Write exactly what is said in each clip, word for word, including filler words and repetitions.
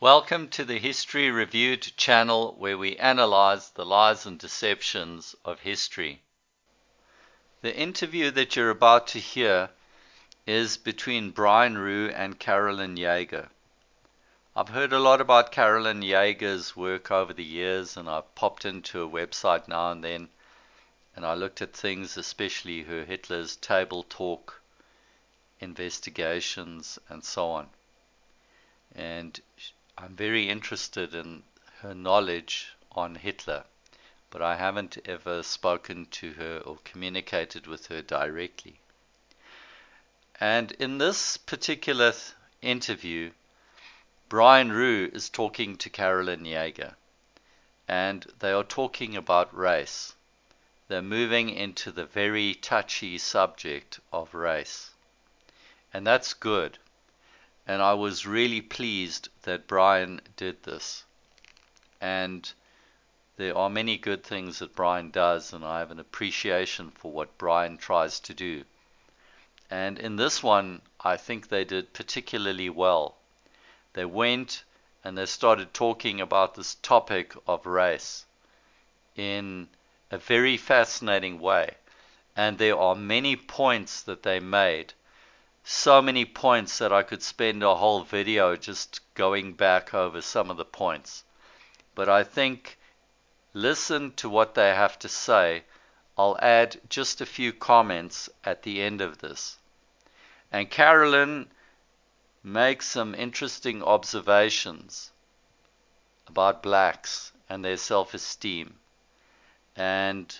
Welcome to the History Reviewed channel, where we analyze the lies and deceptions of history. The interview that you're about to hear is between Brian Roux and Carolyn Jaeger. I've heard a lot about Carolyn Jaeger's work over the years, and I've popped into a website now and then, and I looked at things, especially her Hitler's Table Talk investigations and so on. And I'm very interested in her knowledge on Hitler, but I haven't ever spoken to her or communicated with her directly. And in this particular th- interview, Brian Roux is talking to Carolyn Jaeger, and they are talking about race. They're moving into the very touchy subject of race, and that's good. And I was really pleased that Brian did this. And there are many good things that Brian does, and I have an appreciation for what Brian tries to do. And in this one, I think they did particularly well. They went and they started talking about this topic of race in a very fascinating way. And there are many points that they made. So many points that I could spend a whole video just going back over some of the points. But I think, listen to what they have to say. I'll add just a few comments at the end of this. And Carolyn makes some interesting observations about blacks and their self-esteem. And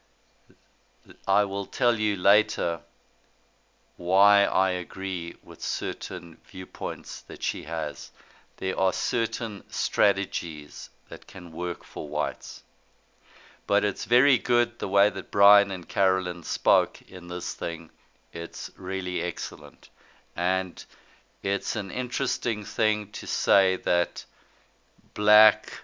I will tell you later why I agree with certain viewpoints that she has. There are certain strategies that can work for whites. But it's very good the way that Brian and Carolyn spoke in this thing. It's really excellent. And it's an interesting thing to say that black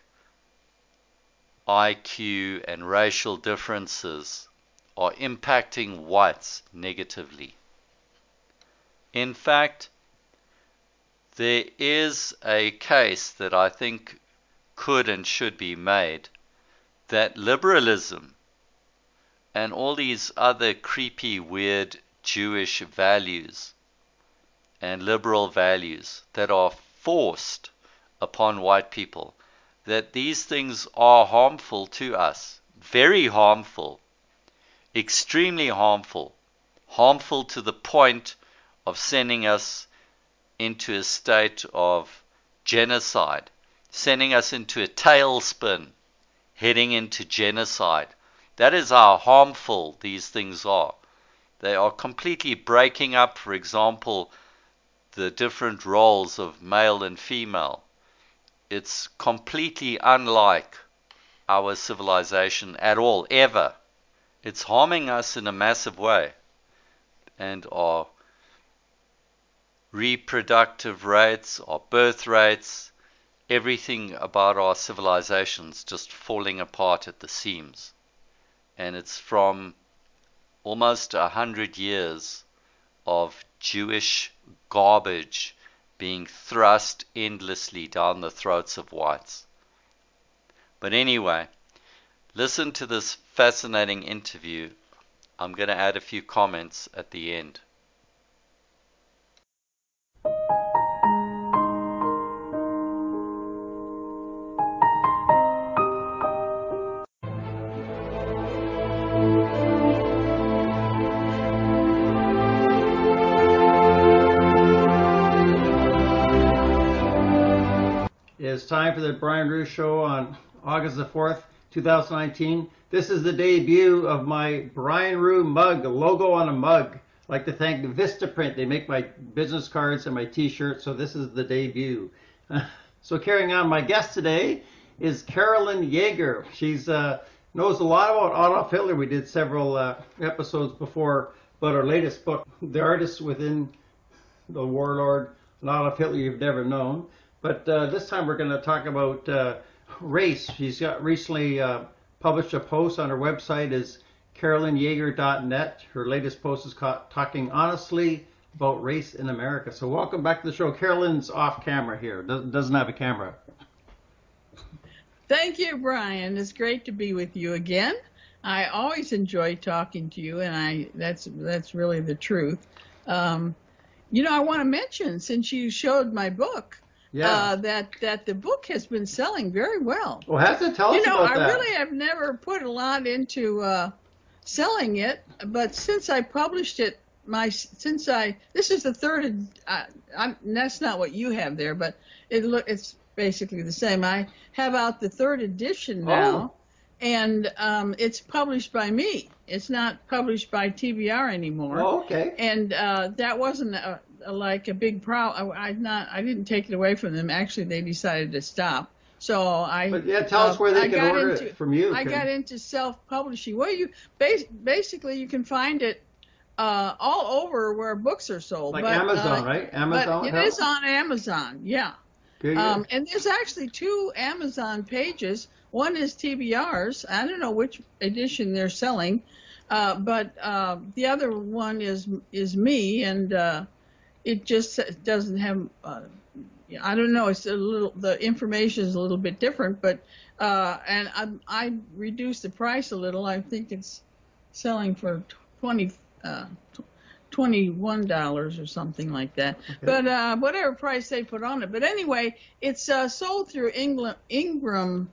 I Q and racial differences are impacting whites negatively. In fact, there is a case that I think could and should be made that liberalism and all these other creepy, weird Jewish values and liberal values that are forced upon white people, that these things are harmful to us, very harmful, extremely harmful, harmful to the point of sending us into a state of genocide, sending us into a tailspin, heading into genocide. That is how harmful these things are. They are completely breaking up, for example, the different roles of male and female. It's completely unlike our civilization at all, ever. It's harming us in a massive way, and our reproductive rates, our birth rates, everything about our civilization's just falling apart at the seams. And it's from almost a hundred years of Jewish garbage being thrust endlessly down the throats of whites. But anyway, listen to this fascinating interview. I'm going to add a few comments at the end. It's time for the Brian Roux Show on August the fourth, two thousand nineteen. This is the debut of my Brian Roux mug, a logo on a mug. I'd like to thank Vistaprint. They make my business cards and my t-shirts, so this is the debut. So carrying on, my guest today is Carolyn Jaeger. She's uh, knows a lot about Adolf Hitler. We did several uh, episodes before about our latest book, The Artist Within the Warlord, Adolf Hitler You've Never Known. But uh, this time we're going to talk about uh, race. She's got recently uh, published a post on her website is carolyn jaeger dot net. Her latest post is called Talking Honestly about race in America. So welcome back to the show. Carolyn's off camera here. Doesn't doesn't have a camera. Thank you, Brian. It's great to be with you again. I always enjoy talking to you, and I that's that's really the truth. Um, you know, I want to mention, since you showed my book, Yeah. uh, that that the book has been selling very well. Well, has it? Tell You us know, about I that. really have never put a lot into uh, selling it, but since I published it, my since I this is the third. Uh, I'm, that's not what you have there, but it look it's basically the same. I have out the third edition now, Oh. and um, it's published by me. It's not published by T B R anymore. Oh, okay. And uh, that wasn't a, a, like a big problem. I, I not I didn't take it away from them. Actually, they decided to stop. So I. But yeah, tell uh, us where they I can got order into, it from you. I Can- got into self-publishing. Well, you bas- basically you can find it uh, all over where books are sold. Like but, Amazon, uh, right? Amazon. But it help? is on Amazon. Yeah. Good, good. Um, and there's actually two Amazon pages. One is T B R's. I don't know which edition they're selling, uh, but uh, the other one is is me, and uh, it just doesn't have. Uh, I don't know. It's a little. The information is a little bit different, but uh, and I I reduced the price a little. I think it's selling for twenty. Uh, twenty-one dollars or something like that. Okay. But uh, whatever price they put on it. But anyway, it's uh, sold through England, Ingram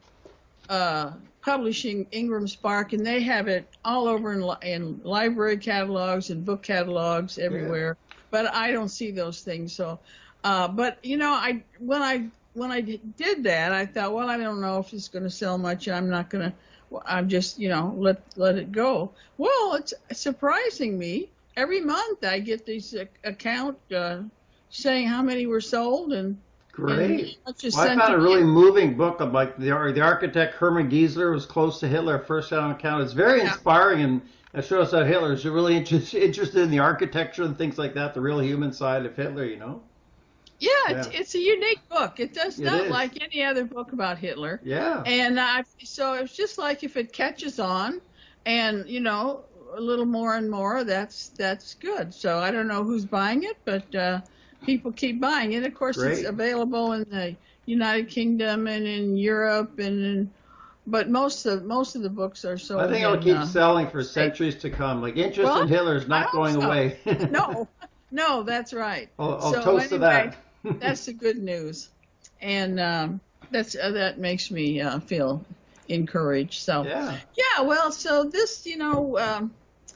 uh, Publishing, Ingram Spark, and they have it all over in, li- in library catalogs and book catalogs everywhere. But I don't see those things. So, uh, but you know, I when I when I did that, I thought, well, I don't know if it's going to sell much. I'm not going to. I'm just, you know, let let it go. Well, it's surprising me. Every month I get these uh, account uh, saying how many were sold, and Great. and just Well, I sent found to a really me. moving book of like the the architect Hermann Giesler was close to Hitler first on account. It's very Yeah. inspiring, and it shows how Hitler is really inter- interested in the architecture and things like that, the real human side of Hitler. You know. Yeah, it's, Yeah. it's a unique book. It does It not is. like any other book about Hitler. Yeah. And uh, so it's just like if it catches on, and you know, a little more and more, that's that's good. So I don't know who's buying it, but uh, people keep buying it. Of course, it's Great. available in the United Kingdom and in Europe, and in, but most of most of the books are sold. I think in, it'll keep uh, selling for States. centuries to come. Like interest Well, in Hitler is I not hope going so. away. No, no, that's right. I'll, I'll So toast to anyway, that. that's the good news, and um, that's uh, that makes me uh, feel encouraged. So Yeah. yeah, well, so this, you know, um,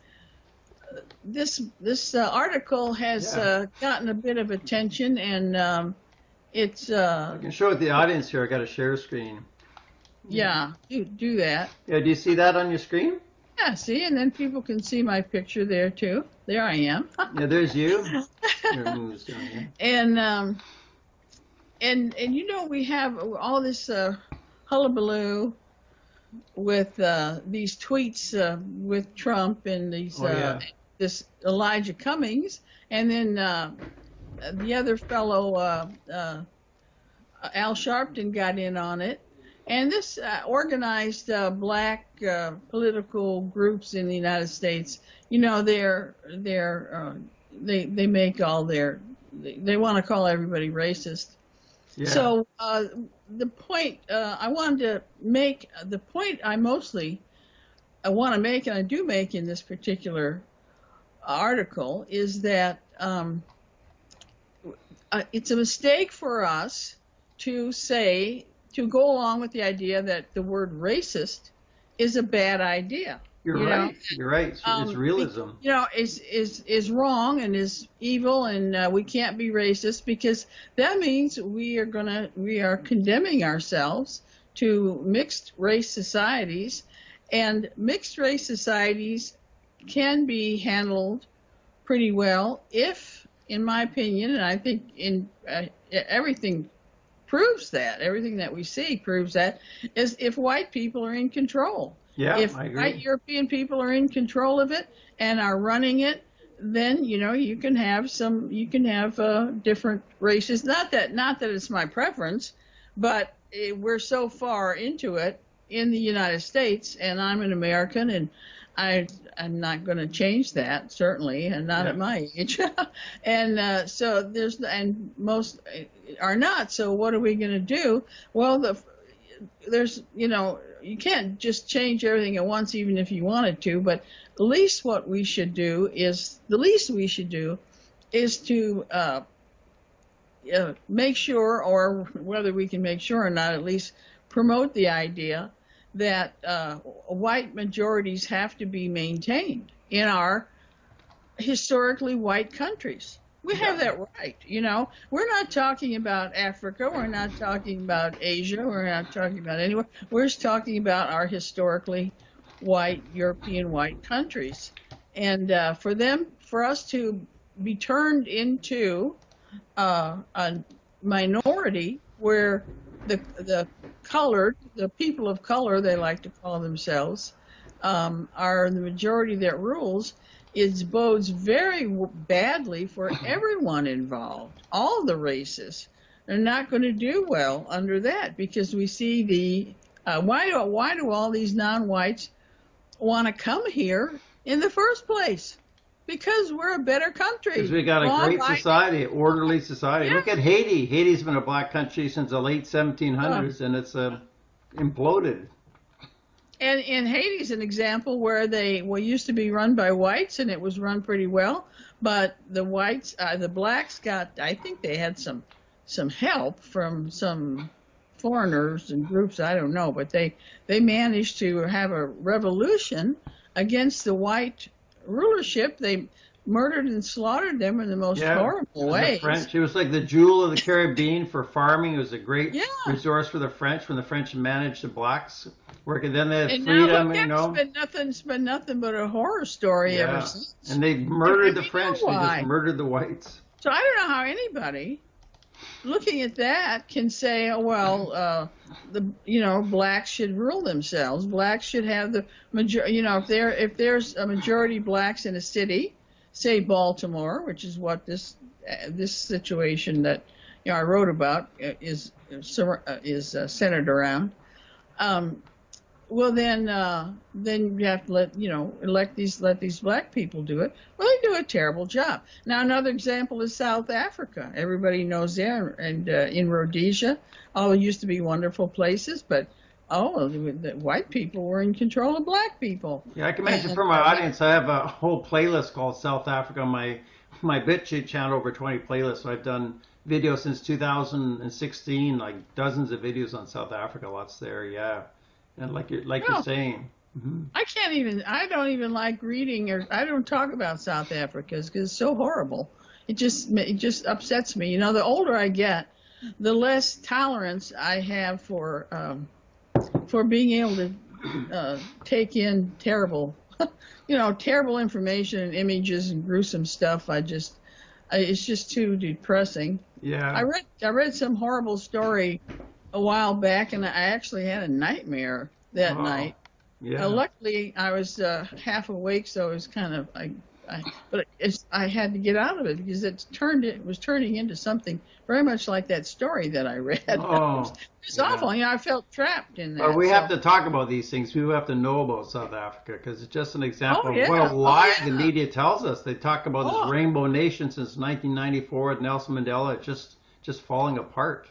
this this uh, article has Yeah. uh, gotten a bit of attention, and um, it's uh, I can show it to the audience here. I got a share screen. yeah, do do that. Yeah. Do you see that on your screen? Yeah, see, and then people can see my picture there too. There I am. Yeah. There's you. Here, move this down here. And um, and and you know, we have all this uh, hullabaloo with uh, these tweets uh, with Trump and these Oh, yeah. uh, this Elijah Cummings, and then uh, the other fellow uh, uh, Al Sharpton got in on it. And this uh, organized uh, black uh, political groups in the United States, you know, they're they're uh, they they make all their they, they want to call everybody racist. Yeah. So uh, the point uh, I wanted to make, the point I mostly I want to make, and I do make in this particular article, is that um, uh, it's a mistake for us to say, to go along with the idea that the word racist is a bad idea. You're you right. know? You're right. It's, Um, it's realism. You know, is is is wrong and is evil, and uh, we can't be racist, because that means we are gonna we are condemning ourselves to mixed race societies, and mixed race societies can be handled pretty well if, in my opinion, and I think in uh, everything proves that, everything that we see proves that, is if white people are in control. Yeah, If I agree. white European people are in control of it and are running it, then you know you can have some, you can have uh, different races. Not that, not that it's my preference, but it, we're so far into it in the United States, and I'm an American, and I I'm not going to change that, certainly, and not Yeah. at my age. and uh, so there's and most are not. So what are we going to do? Well, the there's you know you can't just change everything at once, even if you wanted to. But the least what we should do is the least we should do is to uh, uh, make sure, or whether we can make sure or not, at least promote the idea that uh, white majorities have to be maintained in our historically white countries. We have Yeah. that right, you know. We're not talking about Africa. We're not talking about Asia. We're not talking about anywhere. We're just talking about our historically white, European white countries. And uh, for them, for us to be turned into uh, a minority where the the colored, the people of color, they like to call themselves, um, are the majority that rules, it bodes very badly for everyone involved, all the races. They're not going to do well under that because we see the uh, why do why do all these non-whites want to come here in the first place? Because we're a better Because country, we got a great law-abiding. society, orderly society. Look Yeah. at Haiti. Haiti's been a black country since the late Uh, seventeen hundreds, and it's uh, imploded. And and Haiti's an example where they well used to be run by whites and it was run pretty well, but the whites, uh, the blacks got, I think they had some some help from some foreigners and groups, I don't know, but they they managed to have a revolution against the white rulership. They murdered and slaughtered them in the most Yeah, horrible and the ways. French. It was like the jewel of the Caribbean for farming. It was a great Yeah. resource for the French when the French managed the blacks working. Then they had And now freedom, look you at it's know. been nothing, it's been nothing but a horror story ever Yeah, since. and they And, murdered and the we know French. They just why. murdered the whites. So I don't know how anybody looking at that can say, oh, well, uh, the you know blacks should rule themselves. Blacks should have the major. You know, if there if there's a majority blacks in a city, say Baltimore, which is what this uh, this situation that you know I wrote about uh, is uh, is uh, centered around. Um, well, then, uh, then you have to let you know elect these let these black people do it. Well, they do a terrible job. Now, another example is South Africa. Everybody knows there, and uh, in Rhodesia, all used to be wonderful places, but oh, the, the white people were in control of black people. Yeah, I can mention And for my uh, we, audience, I have a whole playlist called South Africa on my my BitChute channel, over twenty playlists. So I've done videos since two thousand sixteen, like dozens of videos on South Africa. Lots there, yeah. And like you're like you're no, saying, hmm I can't even. I don't even like reading, or I don't talk about South Africa because it's so horrible. It just it just upsets me. You know, the older I get, the less tolerance I have for um, for being able to uh, take in terrible, you know, terrible information and images and gruesome stuff. I just, I, it's just too depressing. I yeah, read, I read some horrible story a while back, and I actually had a nightmare that oh, night. Uh, yeah, luckily, I was uh, half awake, so it was kind of I, I but it's I had to get out of it because it turned it was turning into something very much like that story that I read. it was, oh, it was yeah. awful. You know, I felt trapped in But that. we have So, to talk about these things. People have to know about South Africa because it's just an oh example of what a yeah, oh lie the yeah, media tells us. They talk about this oh, rainbow nation since nineteen ninety-four with Nelson Mandela. It's just just falling apart.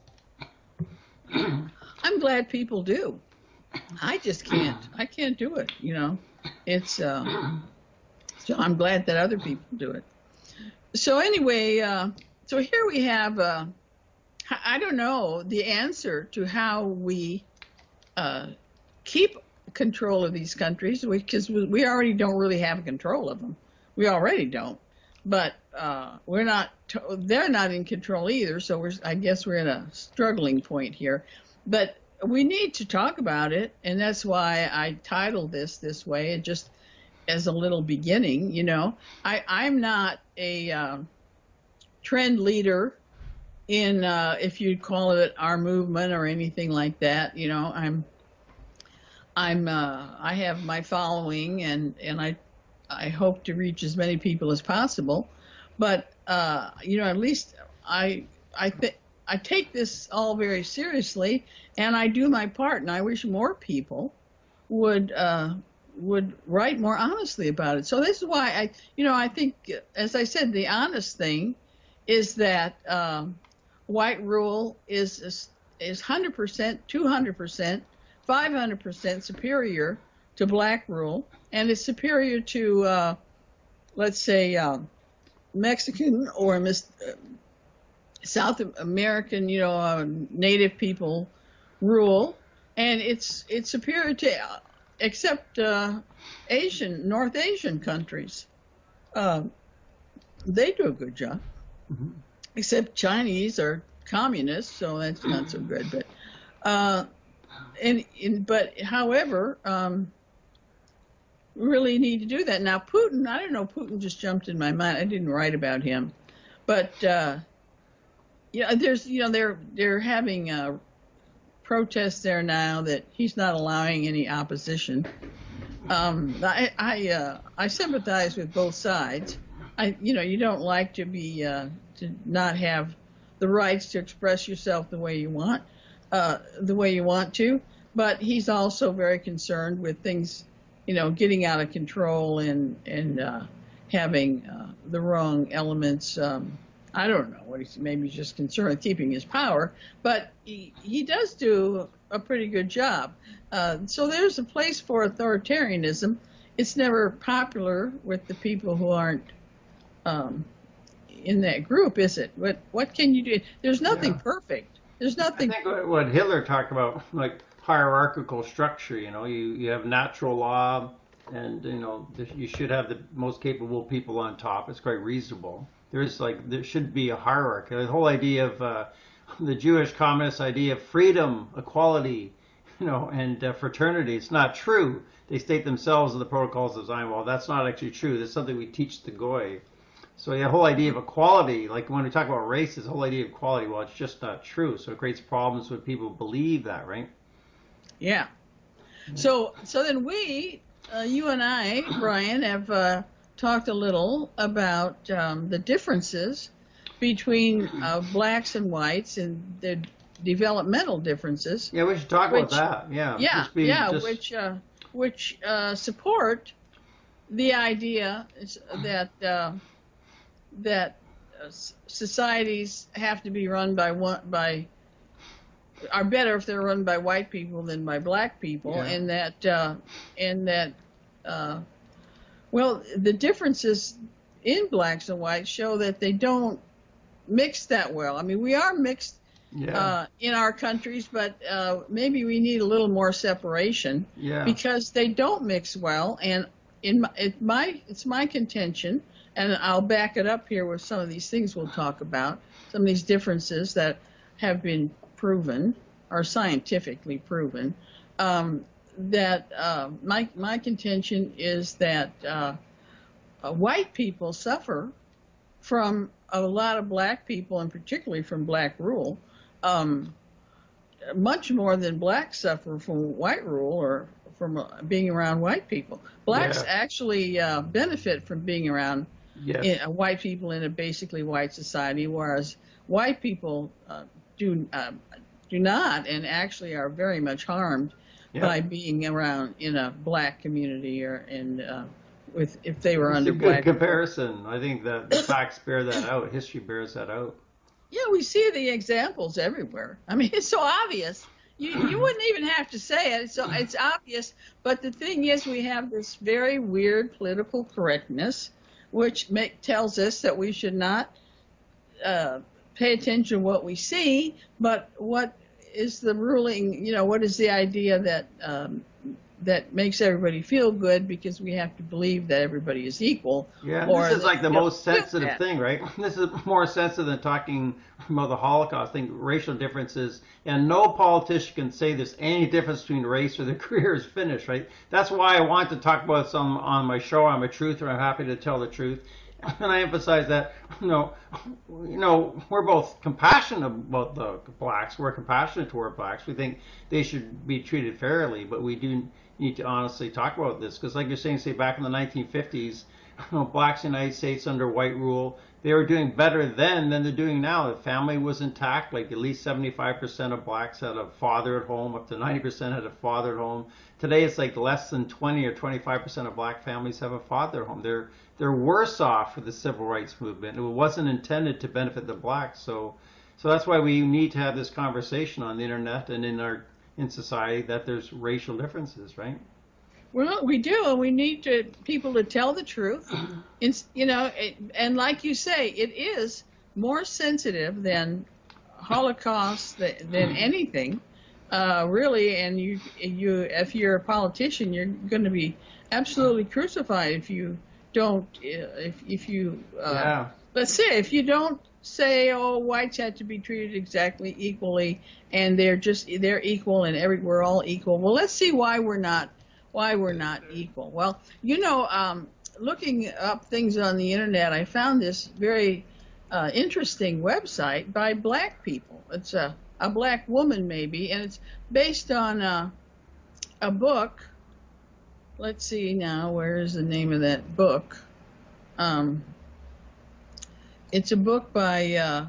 I'm glad people do. I just can't. I can't do it. You know, it's. Uh, so I'm glad that other people do it. So anyway, uh, so here we have. Uh, I don't know the answer to how we uh, keep control of these countries because we, we already don't really have control of them. We already don't, but uh, we're not. They're not in control either. So we're. I guess we're in a struggling point here, but we need to talk about it, and that's why I titled this this way. And just as a little beginning, you know, I I'm not a uh, trend leader in uh, if you'd call it our movement or anything like that. You know, I'm I'm uh, I have my following and and I I hope to reach as many people as possible, but uh, you know at least I I think I take this all very seriously and I do my part and I wish more people would uh, would write more honestly about it. So this is why I, you know, I think, as I said, the honest thing is that um, white rule is is is one hundred percent, two hundred percent, five hundred percent superior to black rule, and it's superior to, uh, let's say, um, Mexican or mis- uh, South American, you know, uh, native people rule, and it's it's superior to, uh, except uh, Asian, North Asian countries. Uh, they do a good job, Mm-hmm. except Chinese are communists, so that's not so good. But uh, and, and but however, um, we really need to do that now. Putin, I don't know. Putin just jumped in my mind. I didn't write about him, but uh, yeah, there's you know they're they're having uh, protests there now that he's not allowing any opposition. Um, I I, uh, I sympathize with both sides. I you know you don't like to be uh, to not have the rights to express yourself the way you want, uh, the way you want to. But he's also very concerned with things, you know, getting out of control and and uh, having uh, the wrong elements. Um, I don't know what he's maybe he's just concerned with keeping his power, but he he does do a pretty good job. Uh, so there's a place for authoritarianism. It's never popular with the people who aren't um, in that group, is it? What what can you do? There's nothing Yeah. perfect. There's I nothing. think what what Hitler talked about, like hierarchical structure, you know, you, you have natural law, and you know th- you should have the most capable people on top. It's quite reasonable. There's like there should be a hierarchy. The whole idea of uh, the Jewish communist idea of freedom, equality, you know, and uh, fraternity. It's not true. They state themselves in the protocols of Zion. Well, that's not actually true. That's something we teach the goy. So the whole idea of equality, like when we talk about race, the whole idea of equality, well, it's just not true. So it creates problems when people believe that, right? Yeah. So so then we, uh, you and I, Brian, have uh, talked a little about um, the differences between uh, blacks and whites and the developmental differences, Yeah, we should talk about which that. Yeah, yeah just be yeah just which uh, which uh, support the idea that uh, that uh, societies have to be run by one by are better if they're run by white people than by black people, yeah, and that uh, and that uh, well, the differences in blacks and whites show that they don't mix that well. I mean, we are mixed yeah, uh, in our countries, but uh, maybe we need a little more separation yeah, because they don't mix well. And in my, it, my it's my contention, and I'll back it up here with some of these things we'll talk about, some of these differences that have been proven or scientifically proven. Um, that uh, my my contention is that uh, uh, white people suffer from a lot of black people, and particularly from black rule, um, much more than blacks suffer from white rule or from uh, being around white people. Blacks yeah, actually uh, benefit from being around yes, in, uh, white people in a basically white society, whereas white people uh, do uh, do not, and actually are very much harmed by yep. being around in a black community or in uh, with if they were It's a under good black rule. comparison. I think that the facts bear that out. History bears that out. Yeah, we see the examples everywhere. I mean, it's so obvious. You you wouldn't even have to say it. So it's obvious. But the thing is, we have this very weird political correctness, which make, tells us that we should not uh, pay attention to what we see, but what is the ruling? You know, what is the idea that um, that makes everybody feel good because we have to believe that everybody is equal, Yeah, and this or is that like the we don't most feel sensitive that. thing, right? This is more sensitive than talking about the Holocaust. I think racial differences, and no politician can say there's any difference between race or their career is finished, right? That's why I want to talk about some on my show. I'm a truther. I'm happy to tell the truth, and I emphasize that you know, you know, we're both compassionate about the blacks. We're compassionate toward blacks. We think they should be treated fairly, but we do need to honestly talk about this because, like you're saying, say back in the nineteen fifties, blacks in the United States under white rule. They were doing better then than they're doing now. The family was intact. Like at least seventy-five percent of blacks had a father at home, up to ninety percent had a father at home. Today it's like less than twenty or twenty-five percent of black families have a father at home. They're they're worse off for the civil rights movement. It wasn't intended to benefit the blacks. So so that's why we need to have this conversation on the internet and in our in society, that there's racial differences, right? Well, we do, and we need to people to tell the truth. It's, you know, it, and like you say, it is more sensitive than Holocaust th- than anything, uh, really. And you, you, if you're a politician, you're going to be absolutely crucified if you don't, if if you, uh, Yeah. let's say, if you don't say, oh, whites had to be treated exactly equally, and they're just they're equal, and every we're all equal. Well, let's see why we're not. Why we're not equal. Well, you know, um, looking up things on the internet, I found this very uh, interesting website by black people. It's a, a black woman maybe, and it's based on uh, a book. Let's see now, where is the name of that book? Um, it's a book by, uh,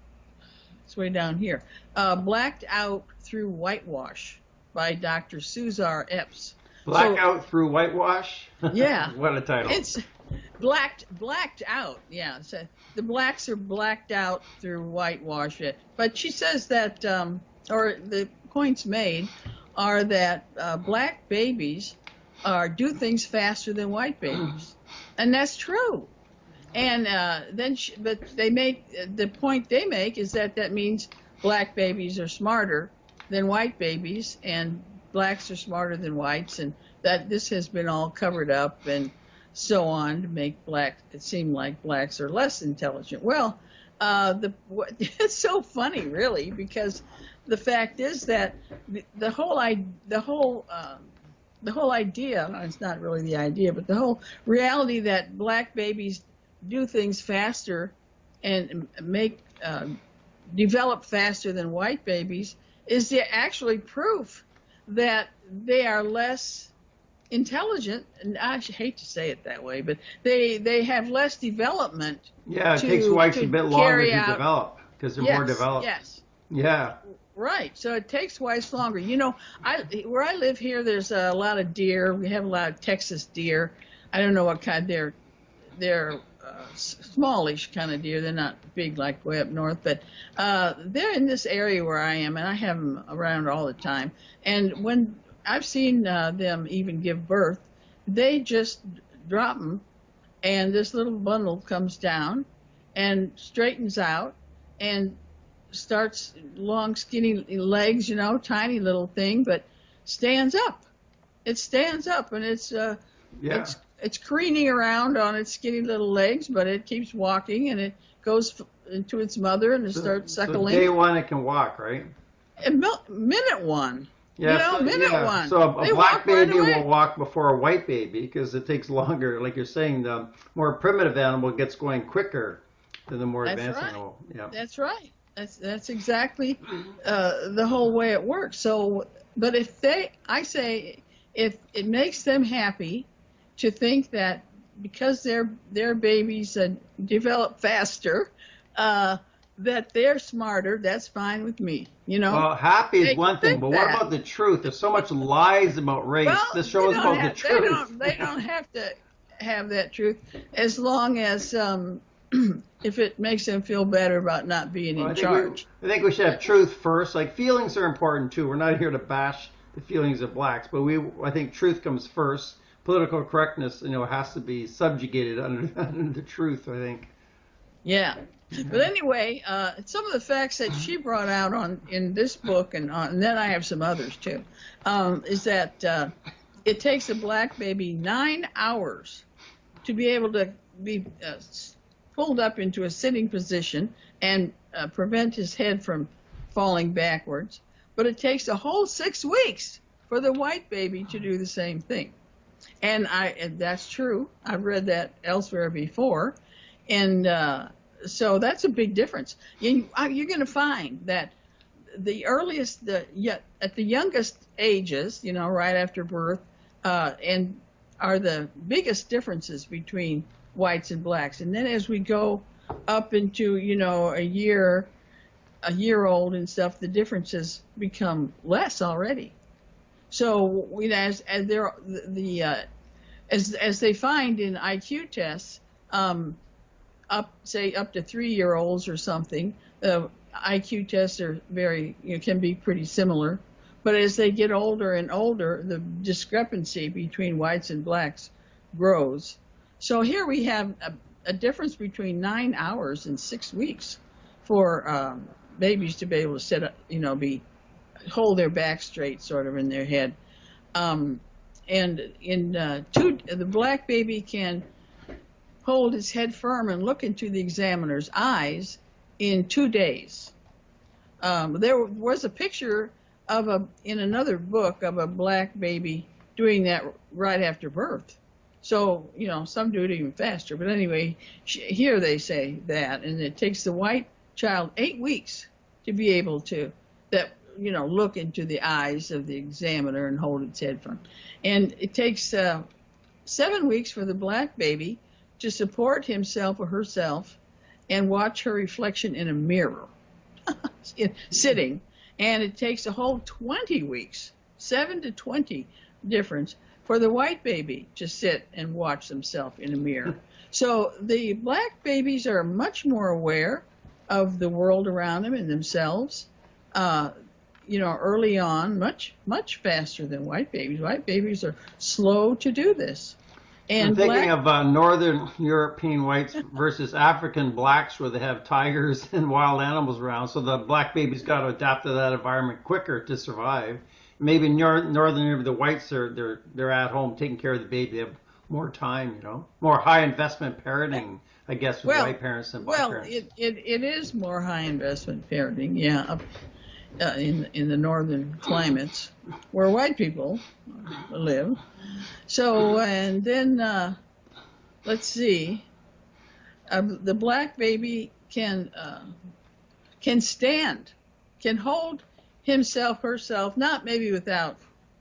it's way down here, uh, Blacked Out Through Whitewash by Doctor Suzar Epps. Blackout so, through whitewash? Yeah. What a title. It's blacked blacked out. Yeah. So the blacks are blacked out through whitewash. But she says that, um, or the points made are that uh, black babies are do things faster than white babies. And that's true. And uh, then, she, but they make, the point they make is that that means black babies are smarter than white babies, and blacks are smarter than whites, and that this has been all covered up and so on to make black it seem like blacks are less intelligent. Well, uh, the it's so funny, really, because the fact is that the, the whole I the whole uh, the whole idea, it's not really the idea, but the whole reality that black babies do things faster and make uh, develop faster than white babies is the actually proof that they are less intelligent, and I hate to say it that way, but they they have less development. Yeah, it to, takes whites to a bit longer to out. develop because they're yes, more developed. Yes. Yeah. Right. So it takes whites longer. You know, I where I live here, there's a lot of deer. We have a lot of Texas deer. I don't know what kind they're. They're uh, smallish kind of deer. They're not big like way up north, but uh, they're in this area where I am, and I have them around all the time. And when I've seen uh, them even give birth, they just drop them, and this little bundle comes down and straightens out and starts long, skinny legs, you know, tiny little thing, but stands up. It stands up, and it's uh, yeah. it's it's careening around on its skinny little legs, but it keeps walking, and it goes into its mother and it so, starts suckling. So day one, it can walk, right? And minute one. Yeah, you know, so, minute yeah. one. So a, a they black baby right will walk before a white baby because it takes longer. Like you're saying, the more primitive animal gets going quicker than the more That's advanced right. animal. Yeah. That's right. That's that's exactly uh, the whole way it works. So, but if they, I say, if it makes them happy to think that because their their babies uh, develop faster, uh, that they're smarter, that's fine with me. You know. Well, happy is they one thing, but what that. about the truth? There's so much lies about race. Well, This show is about have, the truth. They don't. They don't have to have that truth as long as um, if it makes them feel better about not being well, in I think charge. We, I think we should have truth first. Like feelings are important too. We're not here to bash the feelings of blacks, but we I think truth comes first. Political correctness, you know, has to be subjugated under, under the truth, I think. Yeah. But anyway, uh, some of the facts that she brought out on in this book, and, on, and then I have some others too, um, is that uh, it takes a black baby nine hours to be able to be uh, pulled up into a sitting position and uh, prevent his head from falling backwards. But it takes a whole six weeks for the white baby to do the same thing. And I, and that's true. I've read that elsewhere before. And uh, so that's a big difference. You, you're going to find that the earliest, the, at the youngest ages, you know, right after birth, uh, and are the biggest differences between whites and blacks. And then as we go up into, you know, a year, a year old and stuff, the differences become less already. So, you know, as, as they're, the, the uh, as, as they find in I Q tests, um, up, say up to three year olds or something, the I Q tests are very, you know, can be pretty similar. But as they get older and older, the discrepancy between whites and blacks grows. So here we have a, a difference between nine hours and six weeks for um, babies to be able to sit up, you know, be hold their back straight, sort of in their head. Um, and in uh, two, the black baby can hold his head firm and look into the examiner's eyes in two days. Um, there was a picture of a in another book of a black baby doing that right after birth. So, you know, some do it even faster. But anyway, here they say that, and it takes the white child eight weeks to be able to, that, you know, look into the eyes of the examiner and hold its head firm. And it takes uh, seven weeks for the black baby to support himself or herself and watch her reflection in a mirror, sitting. And it takes a whole twenty weeks, seven to twenty difference, for the white baby to sit and watch themselves in a mirror. So the black babies are much more aware of the world around them and themselves, uh, you know, early on, much, much faster than white babies. White babies are slow to do this. And I'm thinking black, of uh, Northern European whites versus African blacks, where they have tigers and wild animals around. So the black baby's got to adapt to that environment quicker to survive. Maybe in Nor- Northern Europe, the whites are they're they're at home taking care of the baby. They have more time, you know, more high investment parenting, I guess, with well, white parents than black well, parents. it, it, it is more high investment parenting, yeah, up, uh, in in the northern climates where white people live. So, and then uh, let's see, uh, the black baby can uh, can stand, can hold himself, herself, not maybe without.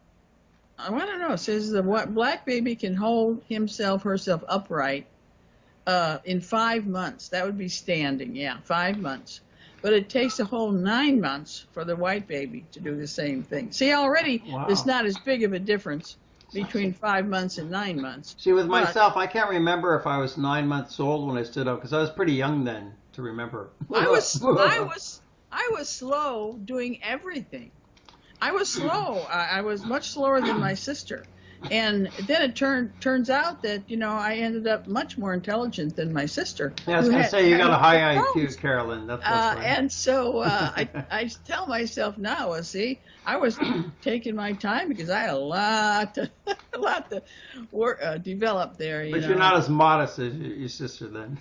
I don't know. It says the what black baby can hold himself, herself upright uh, in five months. That would be standing, yeah, five months. But it takes a whole nine months for the white baby to do the same thing. See, already Wow. there's not as big of a difference between five months and nine months. See, with But, myself, I can't remember if I was nine months old when I stood up because I was pretty young then to remember. I was I was I was slow doing everything. I was slow. I, I was much slower than my sister. And then it turned turns out that, you know, I ended up much more intelligent than my sister. Yeah, I was who going to had, say, you got a had high I Q, problems. Carolyn. That's, that's Uh, why. and so uh, I, I tell myself now, well, see, I was taking my time because I had a lot to, a lot to work, uh, develop there. You But know. you're not as modest as your, your sister then.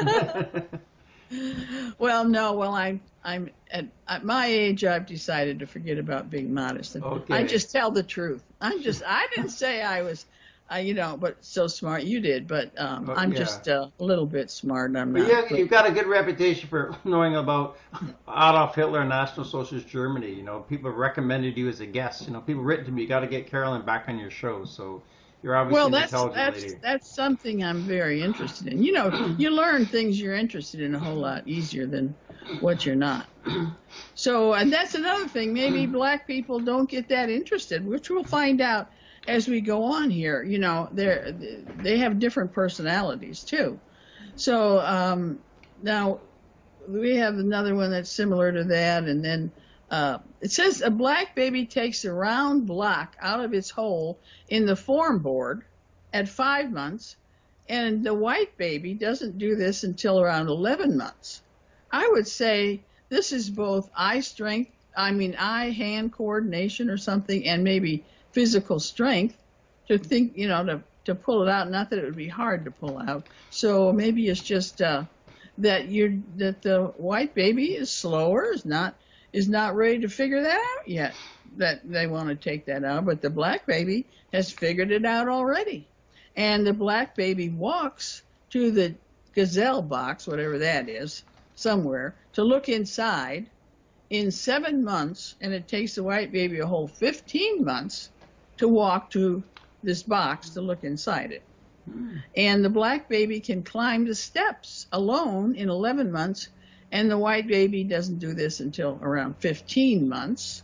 Well, no. Well, I'm I'm at, at my age. I've decided to forget about being modest, and Okay. I just tell the truth. I'm just. I didn't say I was, uh, you know, but so smart. You did, but um, Oh, I'm yeah. just uh, a little bit smart. And I'm But not. yeah, but- you've got a good reputation for knowing about Adolf Hitler and National Socialist Germany. You know, people have recommended you as a guest. You know, people have written to me, you got to get Carolyn back on your show. So you're obviously Well, an that's intelligent that's lady. that's something I'm very interested in. You know, you learn things you're interested in a whole lot easier than what you're not. So, and that's another thing. Maybe black people don't get that interested, which we'll find out as we go on here. You know, they they have different personalities too. So um, now we have another one that's similar to that, and then uh, it says a black baby takes a round block out of its hole in the form board at five months, and the white baby doesn't do this until around eleven months. I would say this is both eye strength, I mean eye-hand coordination or something, and maybe physical strength to think, you know, to, to pull it out. Not that it would be hard to pull out. So maybe it's just uh, that you're that the white baby is slower, is not is not ready to figure that out yet. That they want to take that out, but the black baby has figured it out already, and the black baby walks to the gazelle box, whatever that is, somewhere to look inside in seven months, and it takes the white baby a whole fifteen months to walk to this box to look inside it. And the black baby can climb the steps alone in eleven months, and the white baby doesn't do this until around fifteen months.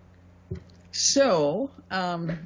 So, um,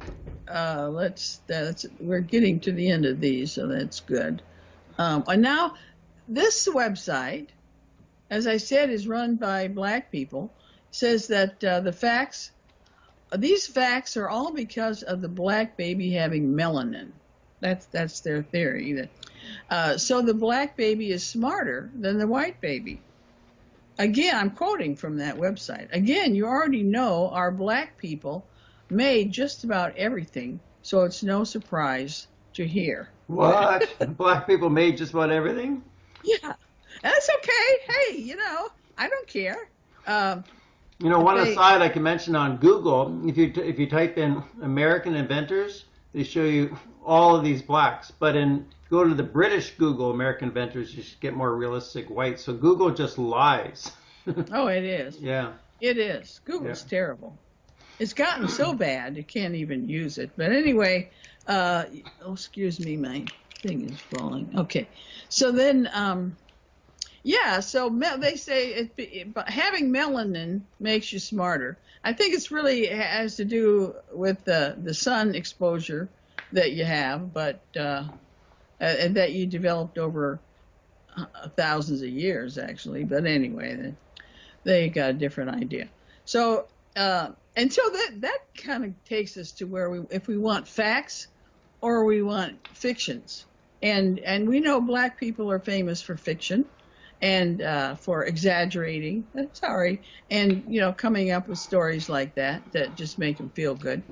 uh, let's, that's, we're getting to the end of these, so that's good. Um, and now, this website, as I said, is run by black people, says that uh, the facts, these facts are all because of the black baby having melanin. That's that's their theory. That uh, so the black baby is smarter than the white baby. Again, I'm quoting from that website. Again, you already know our black people made just about everything, so it's no surprise to hear. What? Black people made just about everything? Yeah, that's okay. Hey, you know, I don't care. Um, You know, one they, aside I can mention on Google, if you t- if you type in American inventors, they show you all of these blacks. But in if you go to the British Google American inventors, you should get more realistic whites. So Google just lies. oh, it is. Yeah. It is. Google's Yeah. terrible. It's gotten so bad you can't even use it. But anyway, uh, oh, excuse me, my thing is falling. Okay, so then, um, yeah, so me- they say it, it, having melanin makes you smarter. I think it's really has to do with the the sun exposure that you have, but uh, and that you developed over uh, thousands of years, actually. But anyway, they, they got a different idea. So. Uh, and so that that kind of takes us to where we, if we want facts or we want fictions, and and we know black people are famous for fiction, and uh, for exaggerating. Sorry, and you know coming up with stories like that that just make them feel good.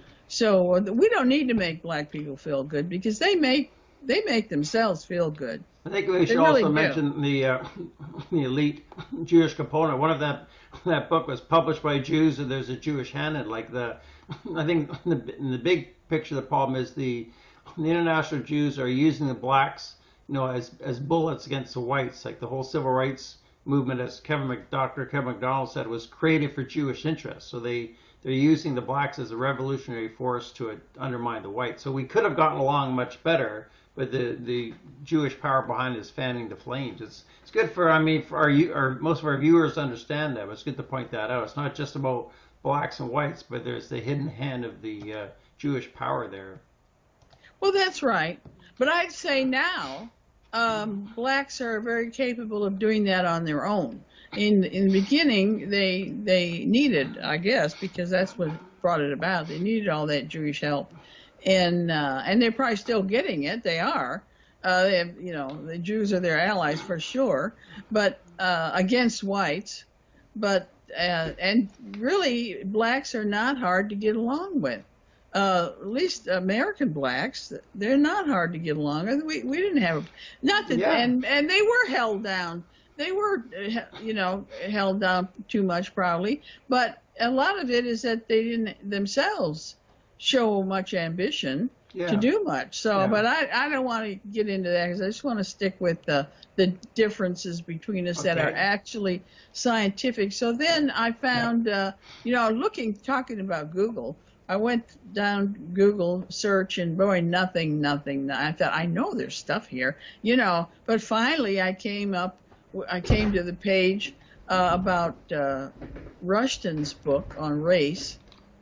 So uh, we don't need to make black people feel good because they make they make themselves feel good. I think we They should really also do. mention the uh, the elite Jewish component. One of that that book was published by Jews, and there's a Jewish hand in it. Like the, I think in the, in the big picture, the problem is the the international Jews are using the blacks, you know, as as bullets against the whites. Like the whole civil rights movement, as Kevin Mc, Doctor Kevin McDonald said, was created for Jewish interests. So they they're using the blacks as a revolutionary force to uh, undermine the whites. So we could have gotten along much better. But the, the Jewish power behind it is fanning the flames. It's it's good for I mean for our or most of our viewers to understand that. But it's good to point that out. It's not just about blacks and whites, but there's the hidden hand of the uh, Jewish power there. Well, that's right. But I'd say now um, blacks are very capable of doing that on their own. In in the beginning, they they needed, I guess, because that's what brought it about. They needed all that Jewish help, and uh, and they're probably still getting it. They are. Uh, they have, you know, the Jews are their allies for sure, but uh, against whites. But uh, and really, blacks are not hard to get along with. Uh, at least American blacks, they're not hard to get along with. We we didn't have not that, Yeah. and and they were held down. They were, you know, held down too much probably. But a lot of it is that they didn't themselves show much ambition Yeah. to do much. So, Yeah. but I I don't want to get into that because I just want to stick with the the differences between us that are Okay. actually scientific. So then I found, uh, you know, looking talking about Google. I went down Google search and boy, nothing, nothing. I thought, I know there's stuff here, you know, but finally I came up, I came to the page uh, about uh, Rushton's book on race.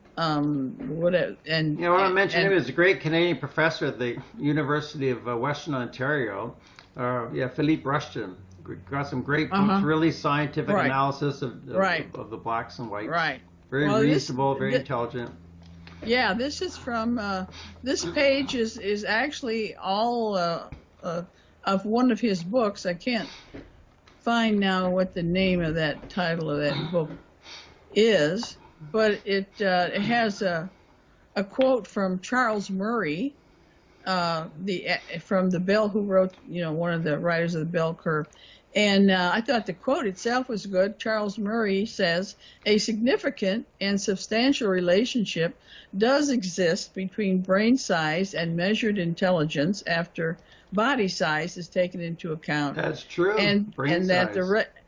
Um, what it, and You know, I want to mention and, him as a great Canadian professor at the University of uh, Western Ontario. Uh, yeah, Philippe Rushton. Got some great books, uh-huh. really scientific Right. analysis of, of, Right. of the blacks and whites. Right. Very Well, this- reasonable, very th- intelligent. Yeah, this is from, uh, this page is, is actually all uh, uh, of one of his books. I can't find now what the name of that title of that book is, but it, uh, it has a, a quote from Charles Murray, uh, the from the Bell, who wrote, you know, one of the writers of the Bell Curve. And uh, I thought the quote itself was good. Charles Murray says, a significant and substantial relationship does exist between brain size and measured intelligence after body size is taken into account. That's true. And Brain and that the size. re-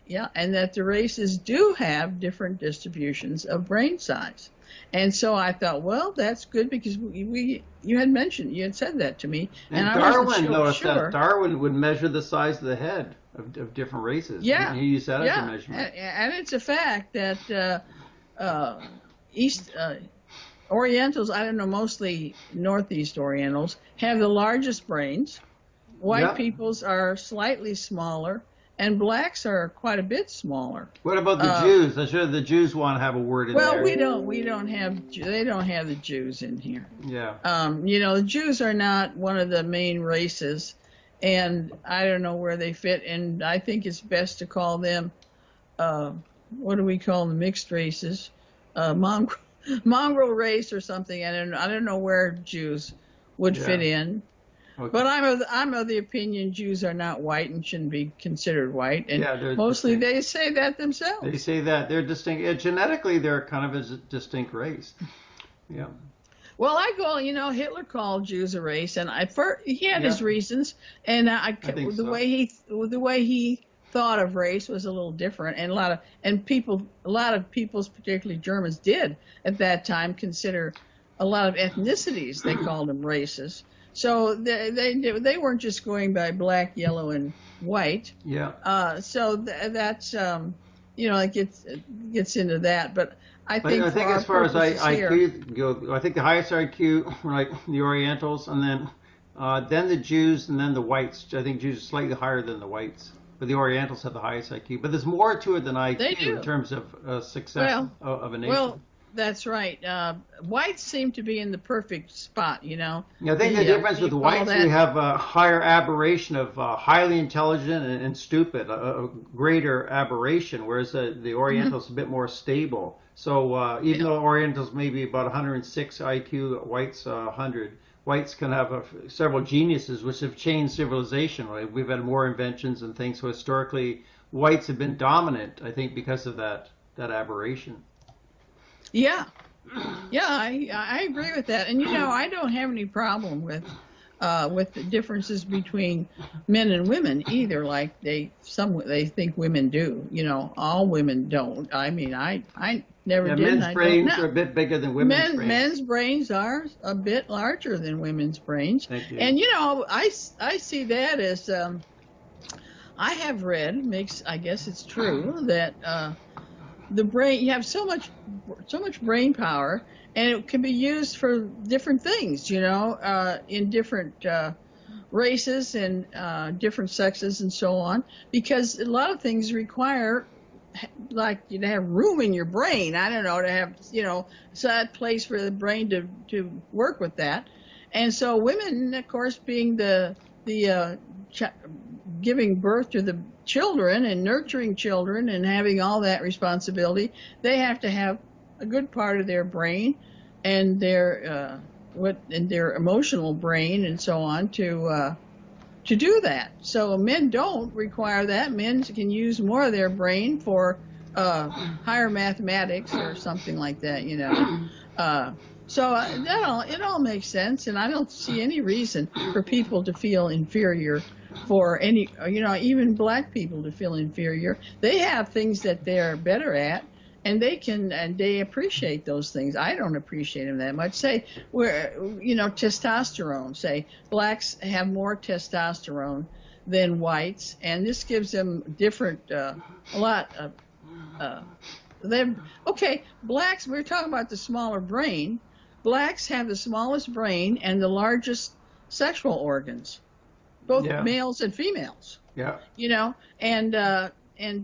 yeah, and that the races do have different distributions of brain size. And so I thought, well, that's good because we, we you had mentioned, you had said that to me, and, And I wasn't Darwin sure. noticed sure. that. Darwin would measure the size of the head of, of different races. Yeah, He used that as a yeah, measurement. and, and it's a fact that uh, uh, East uh, Orientals, I don't know, mostly Northeast Orientals, have the largest brains. White Yeah. peoples are slightly smaller, and blacks are quite a bit smaller. What about the Uh, Jews? I'm sure the Jews want to have a word in well, there. we don't we don't have they don't have the Jews in here. Yeah. Um, you know, the Jews are not one of the main races, and I don't know where they fit. And I think it's best to call them, uh, what do we call them, mixed races, uh, mongrel, mongrel race or something. I don't I don't know where Jews would Yeah. fit in. Okay. But I'm of, I'm of the opinion Jews are not white and shouldn't be considered white, and Yeah, they're mostly distinct. they say that They themselves. say that they're distinct. Yeah, genetically, they're kind of a distinct race. Yeah. Well, I go, you know, Hitler called Jews a race, and I first, he had Yeah. his reasons, and I, I think the so. way he the way he thought of race was a little different, and a lot of and people, a lot of peoples, particularly Germans, did at that time consider a lot of ethnicities. They called them races. So they they they weren't just going by black, yellow, and white. Yeah. Uh, so th- that's um, you know, it gets it gets into that. But I But think I for think our as far as I, purposes here, I Q go, I think the highest I Q, like the Orientals, and then uh, then the Jews, and then the whites. I think Jews are slightly higher than the whites, but the Orientals have the highest I Q. But there's more to it than they I Q in do. terms of uh, success Well, of, of a nation. well, that's right. Uh, whites seem to be in the perfect spot, you know. Yeah, I think the The uh, what difference do you with call whites, we that? have a higher aberration of uh, highly intelligent and, and stupid, a, a greater aberration, whereas the, the Mhm. Orientals are a bit more stable. So uh, even Yeah. though Orientals may be about one hundred six I Q, whites uh, one hundred, whites can have a, several geniuses which have changed civilization. Right? We've had more inventions and things. So historically, whites have been dominant, I think, because of that that aberration. Yeah. Yeah, I I agree with that. And you know, I don't have any problem with uh with the differences between men and women either, like they some they think women do. You know, all women don't. I mean, I I never Yeah, did and men's I don't brains are now. a bit bigger than women's Men brains. men's brains are a bit larger than women's brains. Thank you. And you know, I I see that as um I have read, makes I guess it's true that uh the brain you have so much so much brain power, and it can be used for different things, you know, uh, in different uh, races and uh, different sexes and so on, because a lot of things require like you to have room in your brain. I don't know, to have, you know, that place for the brain to to work with that. And so women, of course, being the the uh, ch- giving birth to the children and nurturing children and having all that responsibility, they have to have a good part of their brain and their uh, what and their emotional brain and so on to uh, to do that. So men don't require that. Men can use more of their brain for uh, higher mathematics or something like that, you know. Uh, so uh, that all it all makes sense, and I don't see any reason for people to feel inferior for any, you know, even black people to feel inferior. They have things that they're better at, and they can and they appreciate those things. I don't appreciate them that much. Say where you know testosterone. Say blacks have more testosterone than whites, and this gives them different uh, a lot of. Uh, they okay. Blacks. We're talking about the smaller brain. Blacks have the smallest brain and the largest sexual organs, both Yeah. males and females. Yeah. You know, and uh, and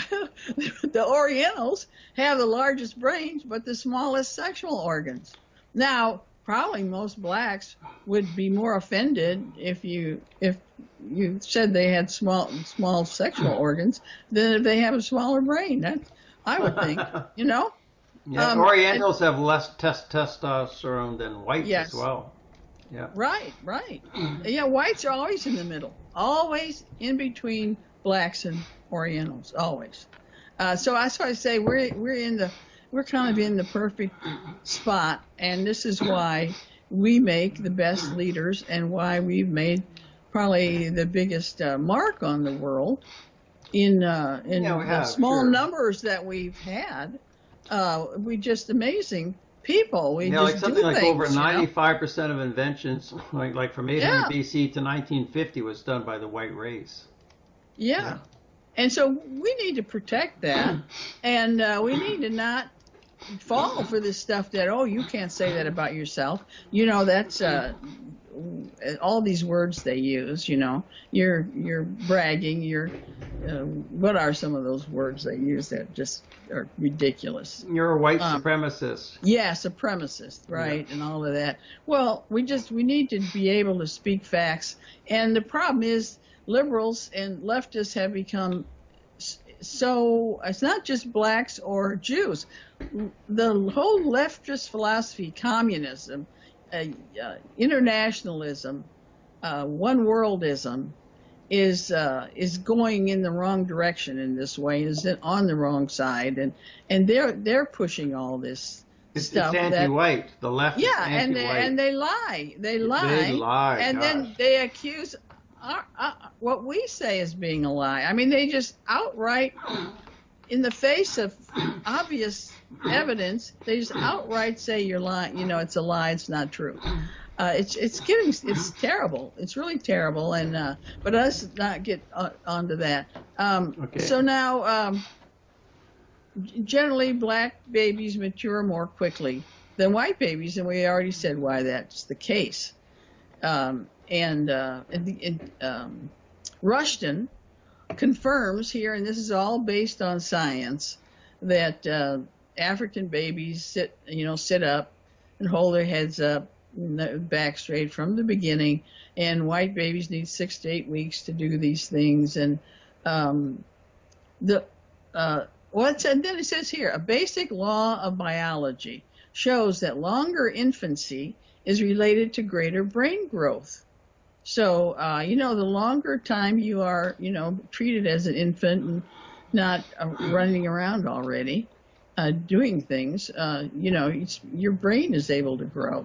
the Orientals have the largest brains but the smallest sexual organs. Now, probably most blacks would be more offended if you if you said they had small small sexual organs than if they have a smaller brain. That's I would think, you know. Yeah, Um, and Orientals have less test testosterone than whites as yes, well. Yeah. right, right. Yeah, whites are always in the middle, always in between blacks and Orientals, always. Uh, so that's why I say we're we're in the we're kind of in the perfect spot, and this is why we make the best leaders, and why we've made probably the biggest uh, mark on the world in uh, in Yeah, we the have, small sure. numbers that we've had. Uh, we just amazing people. We Yeah, like just do something like over things, you know. ninety-five percent of inventions, like like from eight hundred Yeah, B C to nineteen fifty, was done by the white race. Yeah. yeah. And so we need to protect that, and uh, we need to not fall for this stuff that, oh, you can't say that about yourself. You know, that's uh, all these words they use. You know, you're you're bragging. You're uh, what are some of those words they use that just are ridiculous? You're a white Um, supremacist. yeah, supremacist, right, Yeah. and all of that. Well, we just we need to be able to speak facts, and the problem is liberals and leftists have become so it's not just blacks or Jews. The whole leftist philosophy, communism, uh, uh, internationalism, uh, one worldism, is uh, is going in the wrong direction in this way. Is on the wrong side, and and they're they're pushing all this It's it's stuff that anti-white. The left is yeah, and they, anti-white. and they lie, they They lie, lie, and gosh. then they accuse our, uh, what we say as being a lie. I mean, they just outright, in the face of obvious evidence, they just outright say you're lying. You know, it's a lie. It's not true. Uh, it's it's getting it's terrible. It's really terrible. And uh, but let's not get on, onto that. Um, Okay. So now, um, generally, black babies mature more quickly than white babies, and we already said why that's the case. Um, and uh, and, and, um, Rushton confirms here, and this is all based on science, that uh, African babies sit, you know, sit up and hold their heads up, back straight from the beginning, and white babies need six to eight weeks to do these things. And um, the uh, what's and then it says here, a basic law of biology shows that longer infancy is related to greater brain growth. So, uh, you know, the longer time you are, you know, treated as an infant and not uh, running around already, uh, doing things, uh, you know, it's, your brain is able to grow.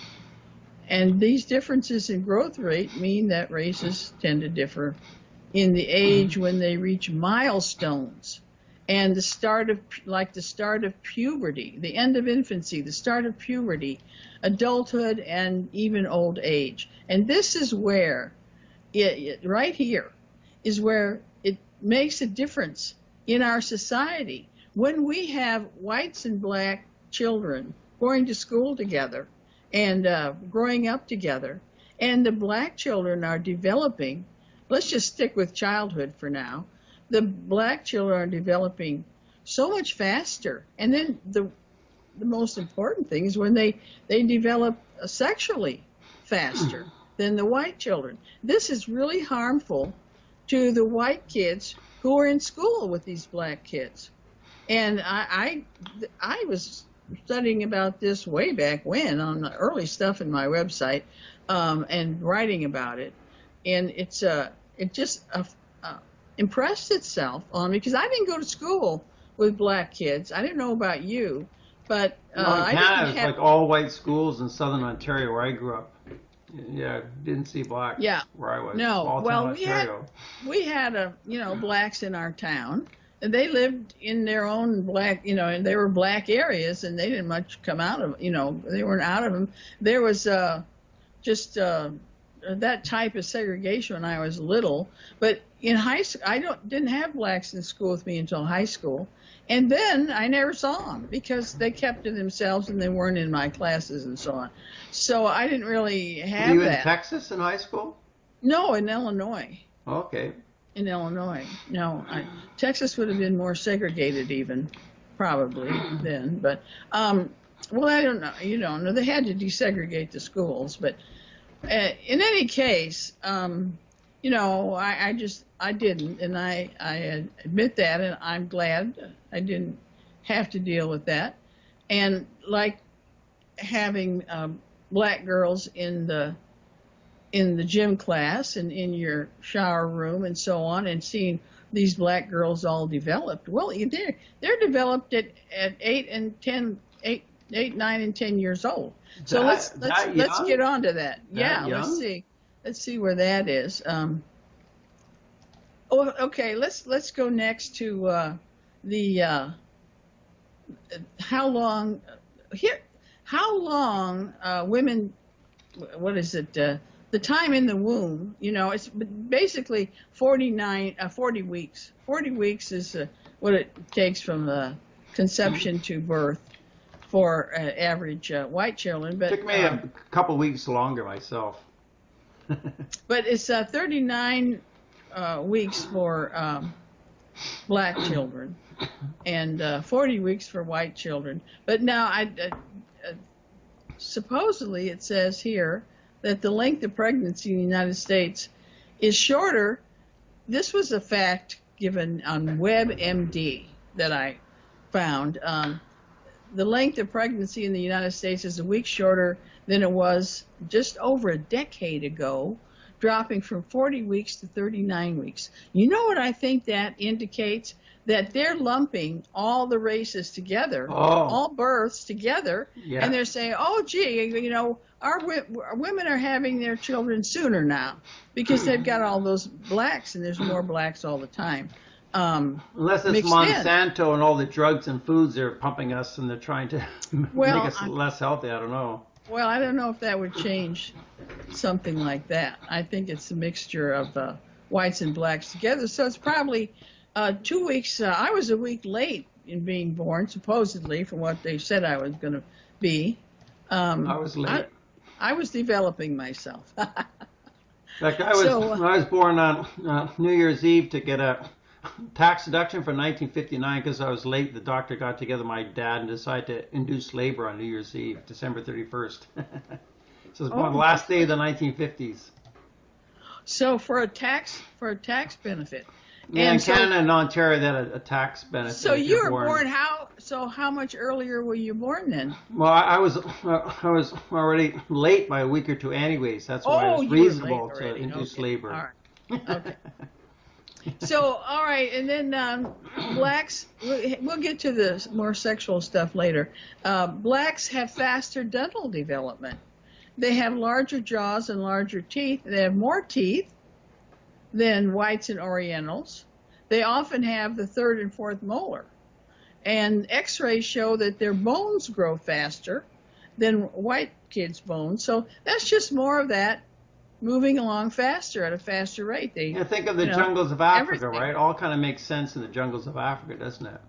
And these differences in growth rate mean that races tend to differ in the age when they reach milestones and the start of, like the start of puberty, the end of infancy, the start of puberty, adulthood, and even old age. And this is where, it, it, right here, is where it makes a difference in our society. When we have whites and black children going to school together and uh, growing up together, and the black children are developing, let's just stick with childhood for now, the black children are developing so much faster. And then the the most important thing is when they, they develop sexually faster than the white children. This is really harmful to the white kids who are in school with these black kids. And I, I, I was studying about this way back when on the early stuff in my website, um, and writing about it. And it's uh, it just uh, uh, impressed itself on me because I didn't go to school with black kids. I didn't know about you, but uh, Well, in I Canada, didn't it's have. like all white schools in southern Ontario where I grew up. Yeah, didn't see black Yeah, where I was. no. Small town Well, we had Ontario. we had a you know blacks in our town, and they lived in their own black, you know, and they were black areas, and they didn't much come out of, you know, they weren't out of them. There was uh, just uh, that type of segregation when I was little. But in high school, I don't didn't have blacks in school with me until high school, and then I never saw them because they kept to themselves and they weren't in my classes and so on. So I didn't really Were have you in that. Texas in high school? No, in Illinois. Okay. In Illinois, no, I, Texas would have been more segregated even, probably then. But um, well, I don't know. You don't know. They had to desegregate the schools, but uh, in any case, um, you know, I, I just I didn't, and I I admit that, and I'm glad I didn't have to deal with that. And like having um, black girls in the in the gym class and in your shower room and so on, and seeing these black girls all developed. Well, they're they're developed at, at eight and ten, eight, eight, nine and ten years old. So That, let's let's that let's get young? on to that. That Yeah, let's young? see, let's see where that is. Um, Oh, okay. Let's let's go next to uh, the uh, how long here. How long uh, women? What is it? Uh, the time in the womb. You know, it's basically forty-nine, uh, forty weeks. forty weeks is uh, what it takes from uh, conception to birth for uh, average uh, white children. But Took me uh, a couple weeks longer myself. but it's uh, thirty-nine uh, weeks for um, black children and uh, forty weeks for white children. But now, I uh, uh, supposedly it says here that the length of pregnancy in the United States is shorter. This was a fact given on WebMD that I found. Um, the length of pregnancy in the United States is a week shorter than it was just over a decade ago, dropping from forty weeks to thirty-nine weeks. You know what I think that indicates? That they're lumping all the races together, Oh, all births together, yeah. and they're saying, oh, gee, you know, our, our women are having their children sooner now because they've got all those blacks, and there's more blacks all the time. Um, Unless it's Monsanto in. and all the drugs and foods they're pumping us, and they're trying to well, make us I, less healthy. I don't know. Well, I don't know if that would change something like that. I think it's a mixture of uh, whites and blacks together. So it's probably uh, two weeks. Uh, I was a week late in being born, supposedly, from what they said I was going to be. Um, I was late. I, I was developing myself. In fact, I was so, uh, I was born on uh, New Year's Eve to get a tax deduction for nineteen fifty-nine because I was late. The doctor got together my dad and decided to induce labor on New Year's Eve, December thirty-first. So it's oh, the last day of the nineteen fifties. So for a tax for a tax benefit. Yeah, and in so, Canada and Ontario, they had a, a tax benefit. So you were born. born how? So how much earlier were you born then? Well, I, I was uh, I was already late by a week or two, anyways. That's why oh, it's you reasonable were late to induce okay. labor. All right. Okay. So, all right, and then um, blacks. We'll get to the more sexual stuff later. Uh, blacks have faster dental development. They have larger jaws and larger teeth. They have more teeth than whites and Orientals. They often have the third and fourth molar. And X-rays show that their bones grow faster than white kids' bones. So that's just more of that moving along faster at a faster rate. They yeah, think of the you know, jungles of Africa, everything. right? All kind of makes sense in the jungles of Africa, doesn't it?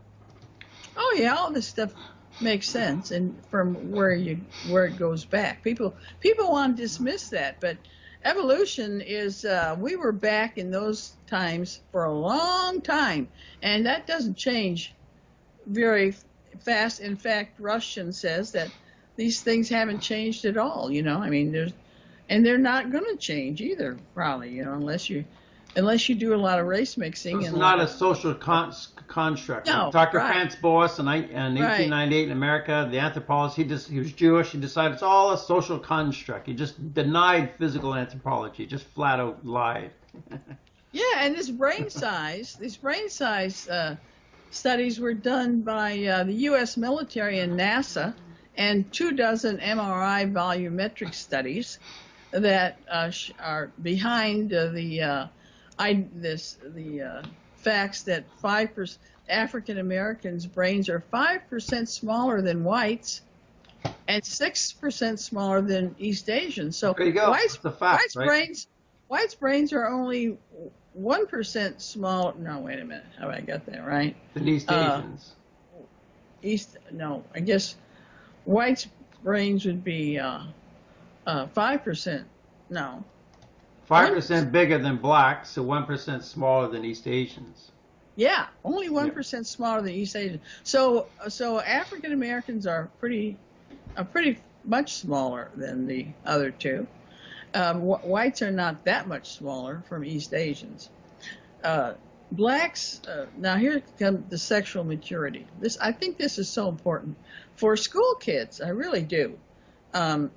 Oh yeah, all this stuff makes sense, and from where you where it goes back. People people want to dismiss that, but evolution is uh, we were back in those times for a long time, and that doesn't change very fast. In fact, Rushton says that these things haven't changed at all. You know, I mean, there's and they're not going to change either, probably. You know, unless you unless you do a lot of race mixing. It's and not a, a social con- construct. No, Doctor right. Franz Boas in, in eighteen ninety-eight in America, the anthropologist, he just he was Jewish. He decided it's all a social construct. He just denied physical anthropology, just flat out lied. Yeah, and this brain size, these brain size uh, studies were done by uh, the U S military and NASA, and two dozen M R I volumetric studies that uh, are behind uh, the uh, I, this the uh, facts that five percent African Americans' brains are five percent smaller than whites, and six percent smaller than East Asians. So there you go. whites, It's a fact, whites right? brains, whites brains are only one percent smaller. No, wait a minute. Have I got that right? Than East Uh, Asians. East, no, I guess whites' brains would be uh, uh, five percent. No. Five percent bigger than blacks, so one percent smaller than East Asians. Yeah, only one percent smaller than East Asians. So, so African Americans are pretty, are pretty much smaller than the other two. Um, wh- whites are not that much smaller from East Asians. Uh, blacks. Uh, now here comes the sexual maturity. This, I think, this is so important for school kids. I really do. Um,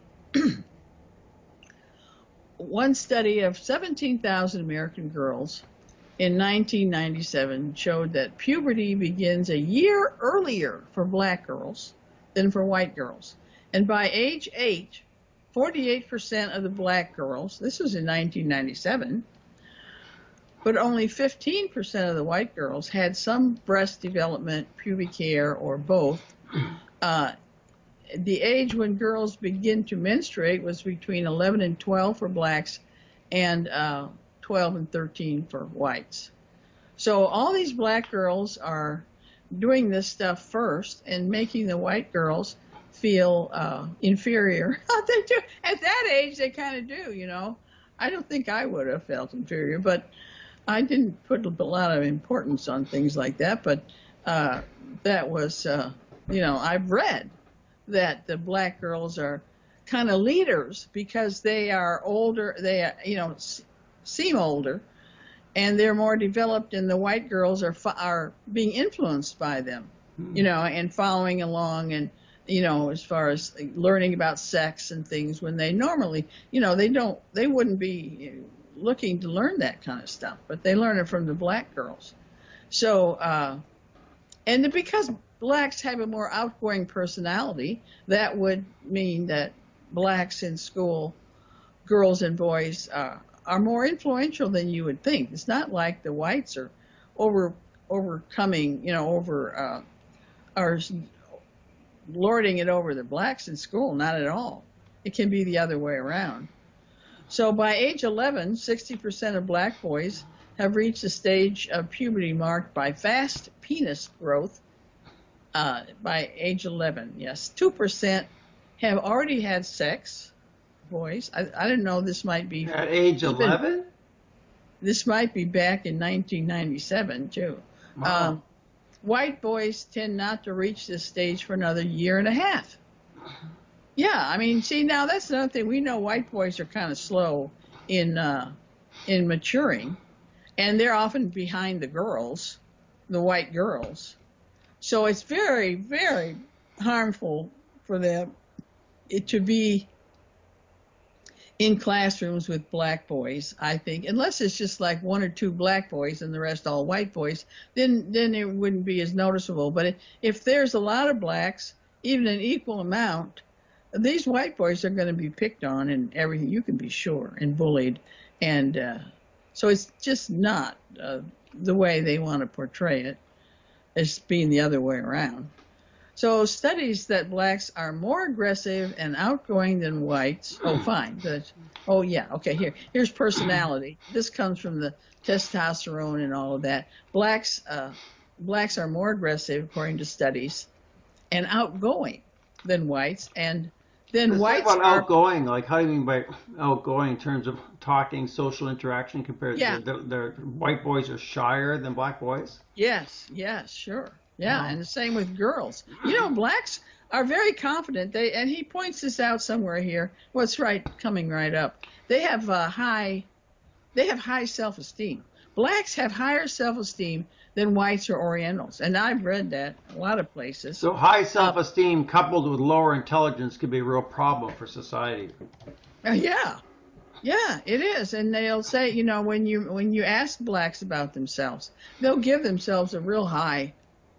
one study of seventeen thousand American girls in nineteen ninety-seven showed that puberty begins a year earlier for black girls than for white girls. And by age eight, forty-eight percent of the black girls, this was in nineteen ninety-seven, but only fifteen percent of the white girls had some breast development, pubic hair, or both. Uh, the age when girls begin to menstruate was between eleven and twelve for blacks and uh, twelve and thirteen for whites. So all these black girls are doing this stuff first and making the white girls feel uh, inferior. They do. At that age, they kind of do, you know. I don't think I would have felt inferior, but I didn't put a lot of importance on things like that. But uh, that was, uh, you know, I've read that the black girls are kind of leaders because they are older, they, you know, s- seem older, and they're more developed, and the white girls are are being influenced by them, you know, and following along, and you know, as far as learning about sex and things, when they normally, you know, they don't, they wouldn't be looking to learn that kind of stuff, but they learn it from the black girls. So, uh, and because blacks have a more outgoing personality, that would mean that blacks in school, girls and boys, uh, are more influential than you would think. It's not like the whites are over overcoming, you know, over uh, are lording it over the blacks in school. Not at all. It can be the other way around. So by age eleven, sixty percent of black boys have reached a stage of puberty marked by fast penis growth. Uh, by age eleven, yes, two percent have already had sex. Boys, I, I didn't know this might be At age even, eleven? This might be back in nineteen ninety-seven too. Wow. Um, white boys tend not to reach this stage for another year and a half. Yeah, I mean, see, now that's another thing. We know white boys are kind of slow in uh, in maturing, and they're often behind the girls, the white girls. So it's very, very harmful for them to be in classrooms with black boys, I think, unless it's just like one or two black boys and the rest all white boys, then then it wouldn't be as noticeable. But if there's a lot of blacks, even an equal amount, these white boys are going to be picked on and everything, you can be sure, and bullied. And uh, so it's just not uh, the way they want to portray it as being the other way around. So studies that blacks are more aggressive and outgoing than whites. Oh, fine. That's, oh, yeah. Okay. Here, here's personality. This comes from the testosterone and all of that. Blacks, uh, blacks are more aggressive, according to studies, and outgoing than whites. And then Let's whites talk about are, outgoing. Like, how do you mean by outgoing in terms of talking, social interaction compared yeah, to the, the, the white boys are shyer than black boys? yes, yes, sure. Yeah, Wow. and the same with girls. You know, blacks are very confident. They and he points this out somewhere here. What's right coming right up. They have uh, high they have high self-esteem. Blacks have higher self-esteem than whites or Orientals, and I've read that a lot of places. So high Uh, self-esteem coupled with lower intelligence could be a real problem for society. uh, yeah, yeah, it is. And they'll say, you know, when you when you ask blacks about themselves, they'll give themselves a real high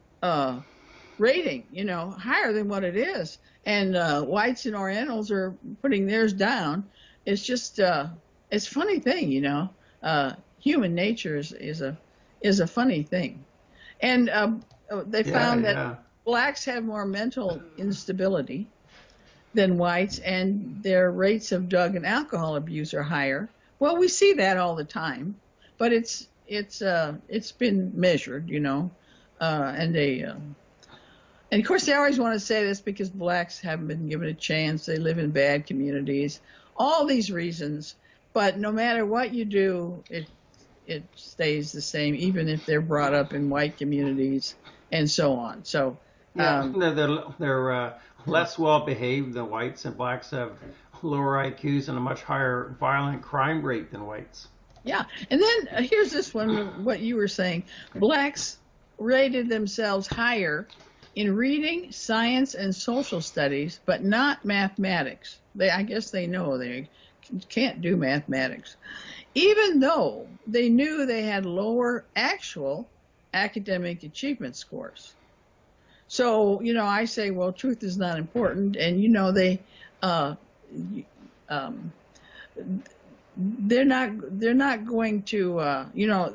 uh, rating, you know, higher than what it is. And uh, whites and Orientals are putting theirs down. It's just, uh, it's a funny thing, you know. Uh, human nature is, is a is a funny thing. And uh, they Yeah, found that yeah. blacks have more mental instability than whites, and their rates of drug and alcohol abuse are higher. Well, we see that all the time, but it's it's uh, it's been measured, you know, uh, and they. Uh, and of course, they always want to say this because blacks haven't been given a chance. They live in bad communities. All these reasons. But no matter what you do, it it stays the same, even if they're brought up in white communities and so on. So, Yeah, um, they're they're, they're uh, less well behaved than whites, and blacks have lower I Qs and a much higher violent crime rate than whites. yeah. And then uh, here's this one, what you were saying. Blacks rated themselves higher in reading, science, and social studies, but not mathematics. They, I guess they know they can't do mathematics, even though they knew they had lower actual academic achievement scores. So, you know, I say, well, truth is not important. And, you know, they, uh, um, they're not they're not going to uh, you know,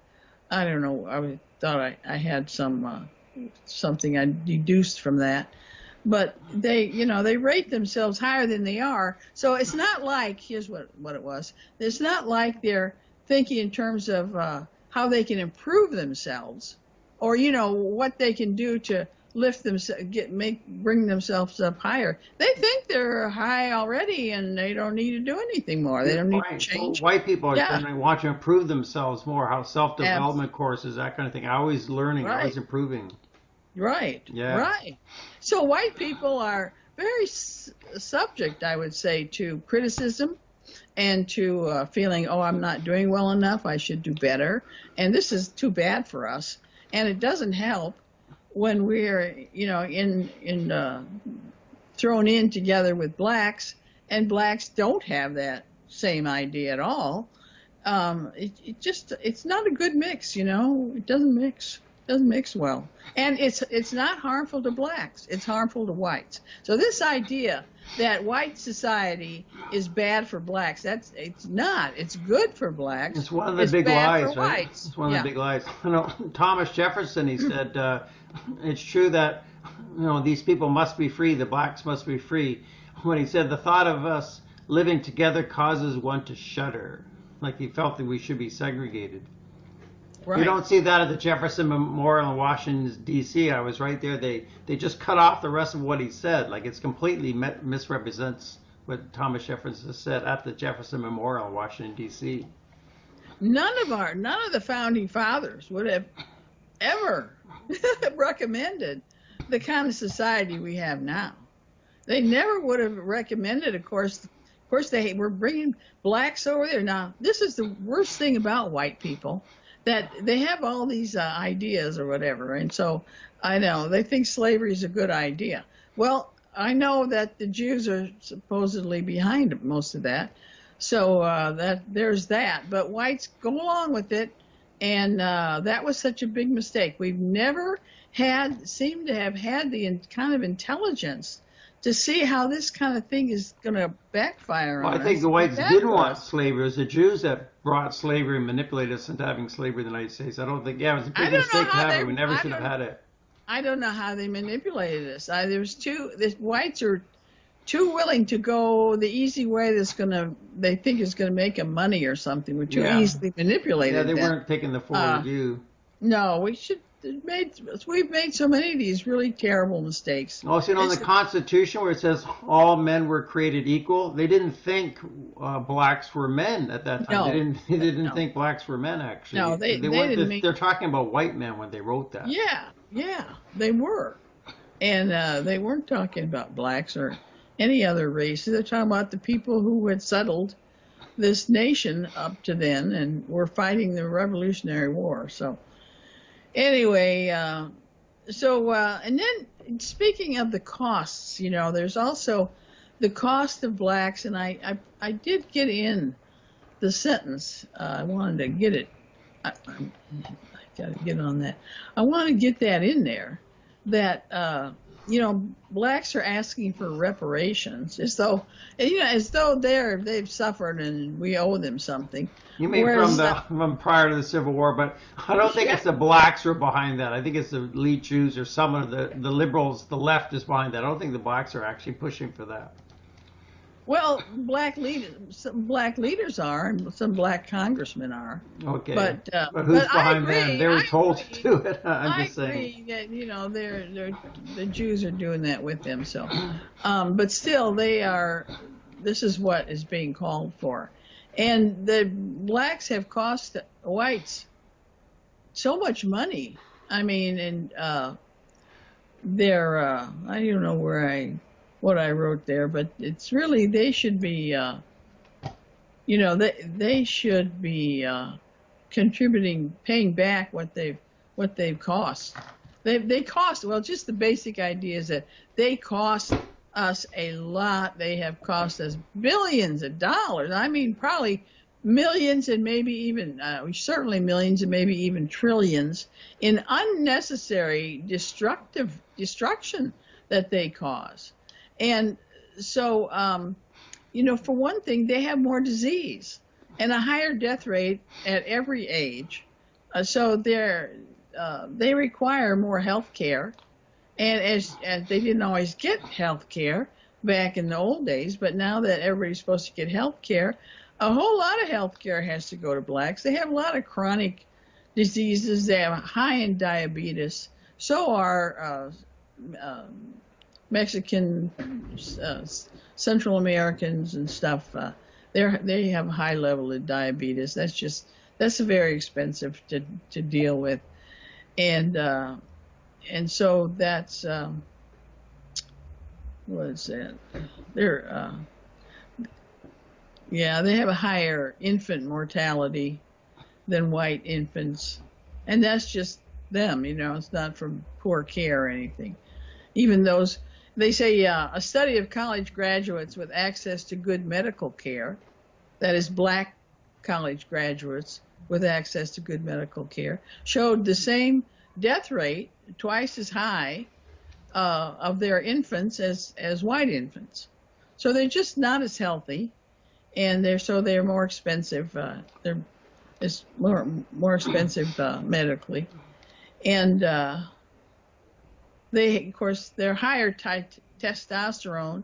I don't know, I thought I, I had some uh, something I deduced from that, but they, you know, they rate themselves higher than they are. So it's not like, here's what what it was. It's not like they're thinking in terms of uh, how they can improve themselves, or you know what they can do to lift them, get make bring themselves up higher. They think they're high already, and they don't need to do anything more. They Good don't need to point. So change. white people are Yeah, generally want to improve themselves more, how abs- self-development courses, that kind of thing. Always learning, always right. improving. Right, Yeah. right. So white people are very s- subject, I would say, to criticism and to uh, feeling, oh, I'm not doing well enough, I should do better. And this is too bad for us. And it doesn't help when we're, you know, in in uh, thrown in together with blacks, and blacks don't have that same idea at all. Um, it, it just it's not a good mix, you know. It doesn't mix doesn't mix well, and it's it's not harmful to blacks. It's harmful to whites. So this idea that white society is bad for blacks, that's it's not. It's good for blacks. It's one of the It's big bad for lies, right? whites. It's one of Yeah. the big lies. You know, Thomas Jefferson, he said, uh, it's true that, you know, these people must be free, the blacks must be free. When he said, the thought of us living together causes one to shudder. Like he felt that we should be segregated. You Right. don't see that at the Jefferson Memorial in Washington, D C. I was right there. They they just cut off the rest of what he said. Like it's completely misrepresents what Thomas Jefferson said at the Jefferson Memorial in Washington, D C. None of our none of the founding fathers would have ever recommended the kind of society we have now. They never would have recommended, of course. Of course, they were bringing blacks over there. Now, this is the worst thing about white people, that they have all these uh, ideas or whatever. And so I know they think slavery is a good idea. Well, I know that the Jews are supposedly behind most of that. So uh, that there's that. But whites go along with it. And uh, that was such a big mistake. We've never had, seemed to have had the in, kind of intelligence to see how this kind of thing is going to backfire Well, I on think us, the be whites bad didn't for want us. slavery. It was the Jews that brought slavery and manipulated us into having slavery in the United States. I don't think, yeah, it was a I big don't know mistake to how have they. it. We never I should have don't. had it. I don't know how they manipulated us. I, there's too. The whites are too willing to go the easy way. That's gonna. They think is gonna make them money or something. We're too Yeah. easily Yeah, manipulated. they Then. weren't taking the forward Uh, view. no, we should made. We've made so many of these really terrible mistakes. Also, you know, in the It's, Constitution where it says all men were created equal, they didn't think uh, blacks were men at that time. They no, didn't. They didn't no, think blacks were men. no. Actually, They they they weren't. didn't They're, mean. they're talking about white men when they wrote that. Yeah, yeah, they were. And uh, they weren't talking about blacks or any other race. They're talking about the people who had settled this nation up to then and were fighting the Revolutionary War. So anyway, uh, so uh, and then speaking of the costs, you know, there's also the cost of blacks, and I I, I did get in the sentence. Uh, I wanted to get it. I, I, I got to get on that. I want to get that in there. That uh, you know, blacks are asking for reparations, as though you know, as though they're they've suffered and we owe them something. You mean from Whereas, uh, the from prior to the Civil War, but I don't think yeah, it's the blacks who are behind that. I think it's the elite Jews or some of the the liberals, the left is behind that. I don't think the blacks are actually pushing for that. well, black leaders, some black leaders are, and some black congressmen are. Okay, But uh, but but who's I behind them? agree. They were I told to agree. do it. I'm I just saying. agree that you know they're they're the Jews are doing that with them. So, um, but still they are. This is what is being called for, and the blacks have cost whites so much money. I mean, and uh, they're uh, I don't know where I what I wrote there, but it's really they should be. Uh, you know they they should be uh, contributing, paying back what they've what they've cost. They they cost well. Just the basic idea is that they cost us a lot. They have cost us billions of dollars. I mean, probably millions and maybe even uh, certainly millions and maybe even trillions in unnecessary destructive destruction that they cause. And so, um, you know, for one thing, they have more disease. and a higher death rate at every age. Uh, so they're uh, they require more health care, and as, as they didn't always get health care back in the old days, but now that everybody's supposed to get health care, a whole lot of health care has to go to blacks. They have a lot of chronic diseases. They have high in diabetes. So are uh, uh, Mexican, uh, Central Americans and stuff. Uh, they they have a high level of diabetes. That's just that's very expensive to to deal with, and uh, and so that's um, what is that? They're uh, yeah, they have a higher infant mortality than white infants, and that's just them. You know, it's not from poor care or anything. Even those, they say uh, a study of college graduates with access to good medical care, that is black college graduates with access to good medical care, showed the same death rate, twice as high, uh, of their infants as, as white infants. So they're just not as healthy, and they're so they're more expensive. Uh, they're it's more more expensive uh, medically, and uh, they of course their higher t- testosterone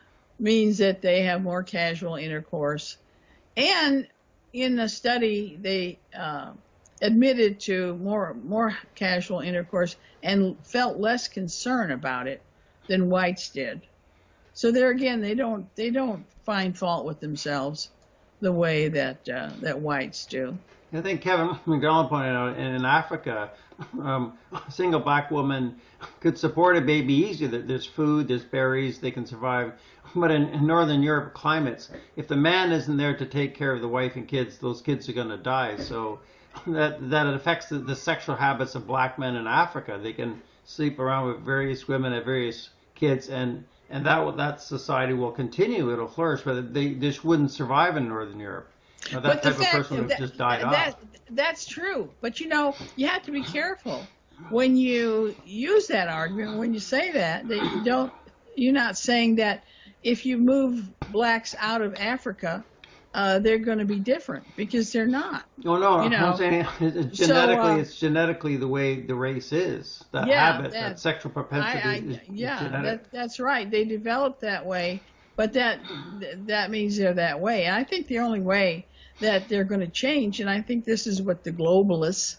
means that they have more casual intercourse. And in the study, they uh, admitted to more more casual intercourse and felt less concern about it than whites did. So there again, they don't they don't find fault with themselves the way that uh, that whites do. I think Kevin McDonald pointed out, in Africa, um, a single black woman could support a baby easier. There's food, there's berries, they can survive. But in, in Northern Europe climates, if the man isn't there to take care of the wife and kids, those kids are going to die. So that that it affects the, the sexual habits of black men in Africa. They can sleep around with various women and various kids, and and that that society will continue. It'll flourish, but they just wouldn't survive in Northern Europe. Now, that But the type of fact person would that, have just died that off. that's true. But you know, you have to be careful when you use that argument. When you say that, that you don't, you're not saying that if you move blacks out of Africa, uh, they're going to be different, because they're not. Oh no, You know, I'm saying it's so genetically, uh, it's genetically the way the race is. That yeah, habit, that that sexual I, propensity I is, is yeah, genetic. that that's right. They develop that way, but that that means they're that way. And I think the only way that they're going to change, and I think this is what the globalists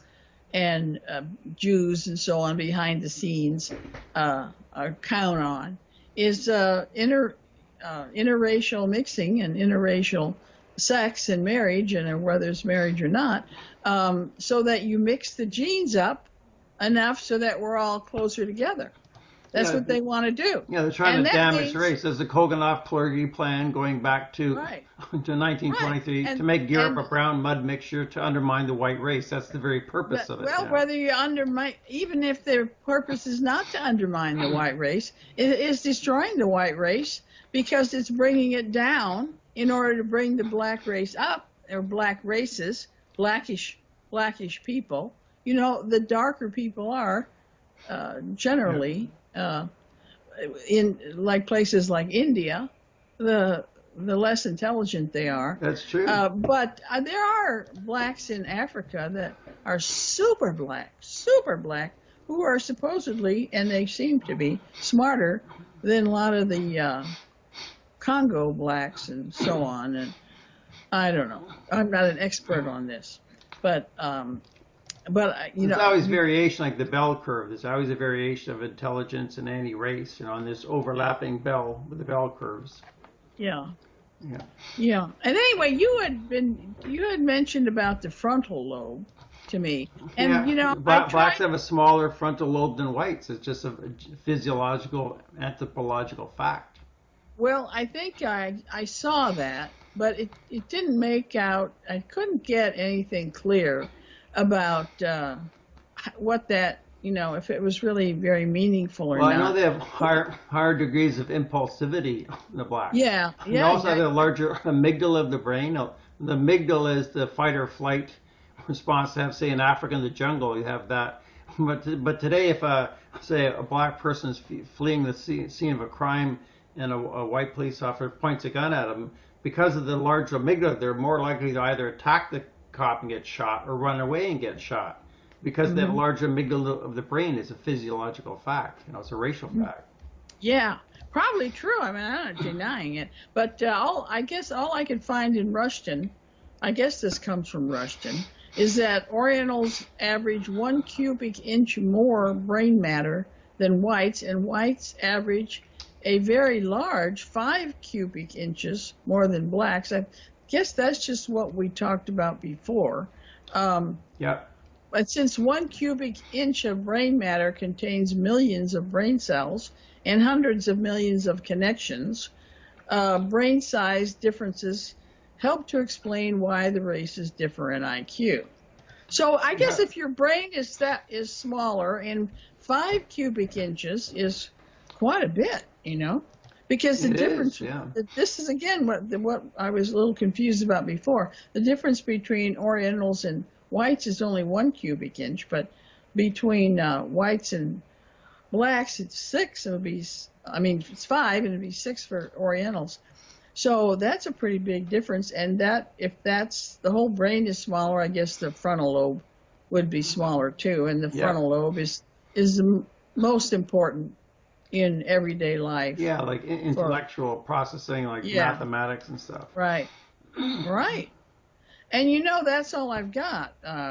and uh, Jews and so on behind the scenes uh, are count on, is uh, inter uh, interracial mixing and interracial sex and marriage, and whether it's marriage or not, um, so that you mix the genes up enough so that we're all closer together. That's Yeah, what they want to do. yeah, they're trying And to that damage the means, race. There's the Koganov-Clergy plan going back to right, to right. nineteen twenty-three to And, make Europe and a brown mud mixture to undermine the white race. That's the very purpose But, of it. well, Yeah. whether you undermine, even if their purpose is not to undermine the white race, it is destroying the white race, because it's bringing it down in order to bring the black race up, or black races, blackish, blackish people. You know, the darker people are, uh, generally, uh, in like places like India, the the less intelligent they are. That's true. Uh, but uh, there are blacks in Africa that are super black, super black, who are supposedly, and they seem to be, smarter than a lot of the uh, Congo blacks and so on. And I don't know. I'm not an expert on this, but um, but uh, you There's know, always you, variation, like the bell curve. There's always a variation of intelligence in any race, you know, on this overlapping bell with the bell curves. yeah. Yeah. Yeah. And anyway, you had been you had mentioned about the frontal lobe to me, and Yeah, you know, I black, blacks tried. have a smaller frontal lobe than whites. It's just a physiological, anthropological fact. Well, I think I I saw that, but it it didn't make out. I couldn't get anything clear about uh, what that, you know, if it was really very meaningful or Well, I know not. they have higher, higher degrees of impulsivity in the blacks. Yeah, They yeah, also yeah, have a larger amygdala of the brain. Now, the amygdala is the fight or flight response to have, say, in Africa in the jungle, you have that. But but today, if a say a black person is fleeing the scene of a crime and a, a white police officer points a gun at him, because of the large amygdala, they're more likely to either attack the cop and get shot or run away and get shot. Because Mm-hmm. that large amygdala of the brain is a physiological fact. You know, it's a racial fact. Yeah, probably true. I mean, I'm not denying it. But uh, all I guess all I could find in Rushton, I guess this comes from Rushton, is that Orientals average one cubic inch more brain matter than whites, and whites average a very large five cubic inches more than blacks. I guess that's just what we talked about before. Um, Yeah. But since one cubic inch of brain matter contains millions of brain cells and hundreds of millions of connections, uh, brain size differences help to explain why the races differ in I Q. So I guess Yeah. if your brain is that is smaller, and five cubic inches is quite a bit, you know, because the It difference. is, yeah. This is again what what I was a little confused about before. The difference between Orientals and whites is only one cubic inch, but between uh, whites and blacks it's six. It would be, I mean, it's five, and it'd be six for Orientals. So that's a pretty big difference, and that if that's the whole brain is smaller, I guess the frontal lobe would be smaller too, and the Yeah. frontal lobe is is the m- most important in everyday life. Yeah, like in- intellectual processing, like Yeah. mathematics and stuff. Right, right. And you know that's all I've got, uh,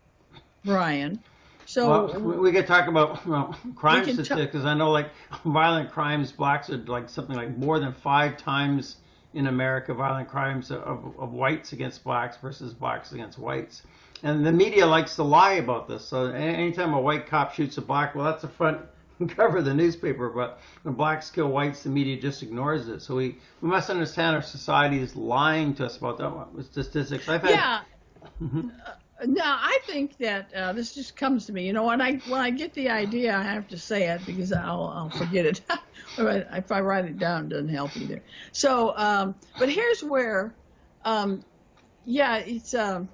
Brian. So Well, we, we could talk about well, crime can ta- statistics. 'Cause I know, like violent crimes, blacks are like something like more than five times in America violent crimes of, of whites against blacks versus blacks against whites. And the media likes to lie about this. So a- anytime a white cop shoots a black, well, that's the front cover of the newspaper. But when blacks kill whites, the media just ignores it. So we, we must understand our society is lying to us about that with statistics. I've had. yeah. Mhm. No, I think that uh, this just comes to me. You know, when I when I get the idea, I have to say it because I'll I'll forget it. If I write it down, it doesn't help either. So, um, but here's where, um, yeah, it's um,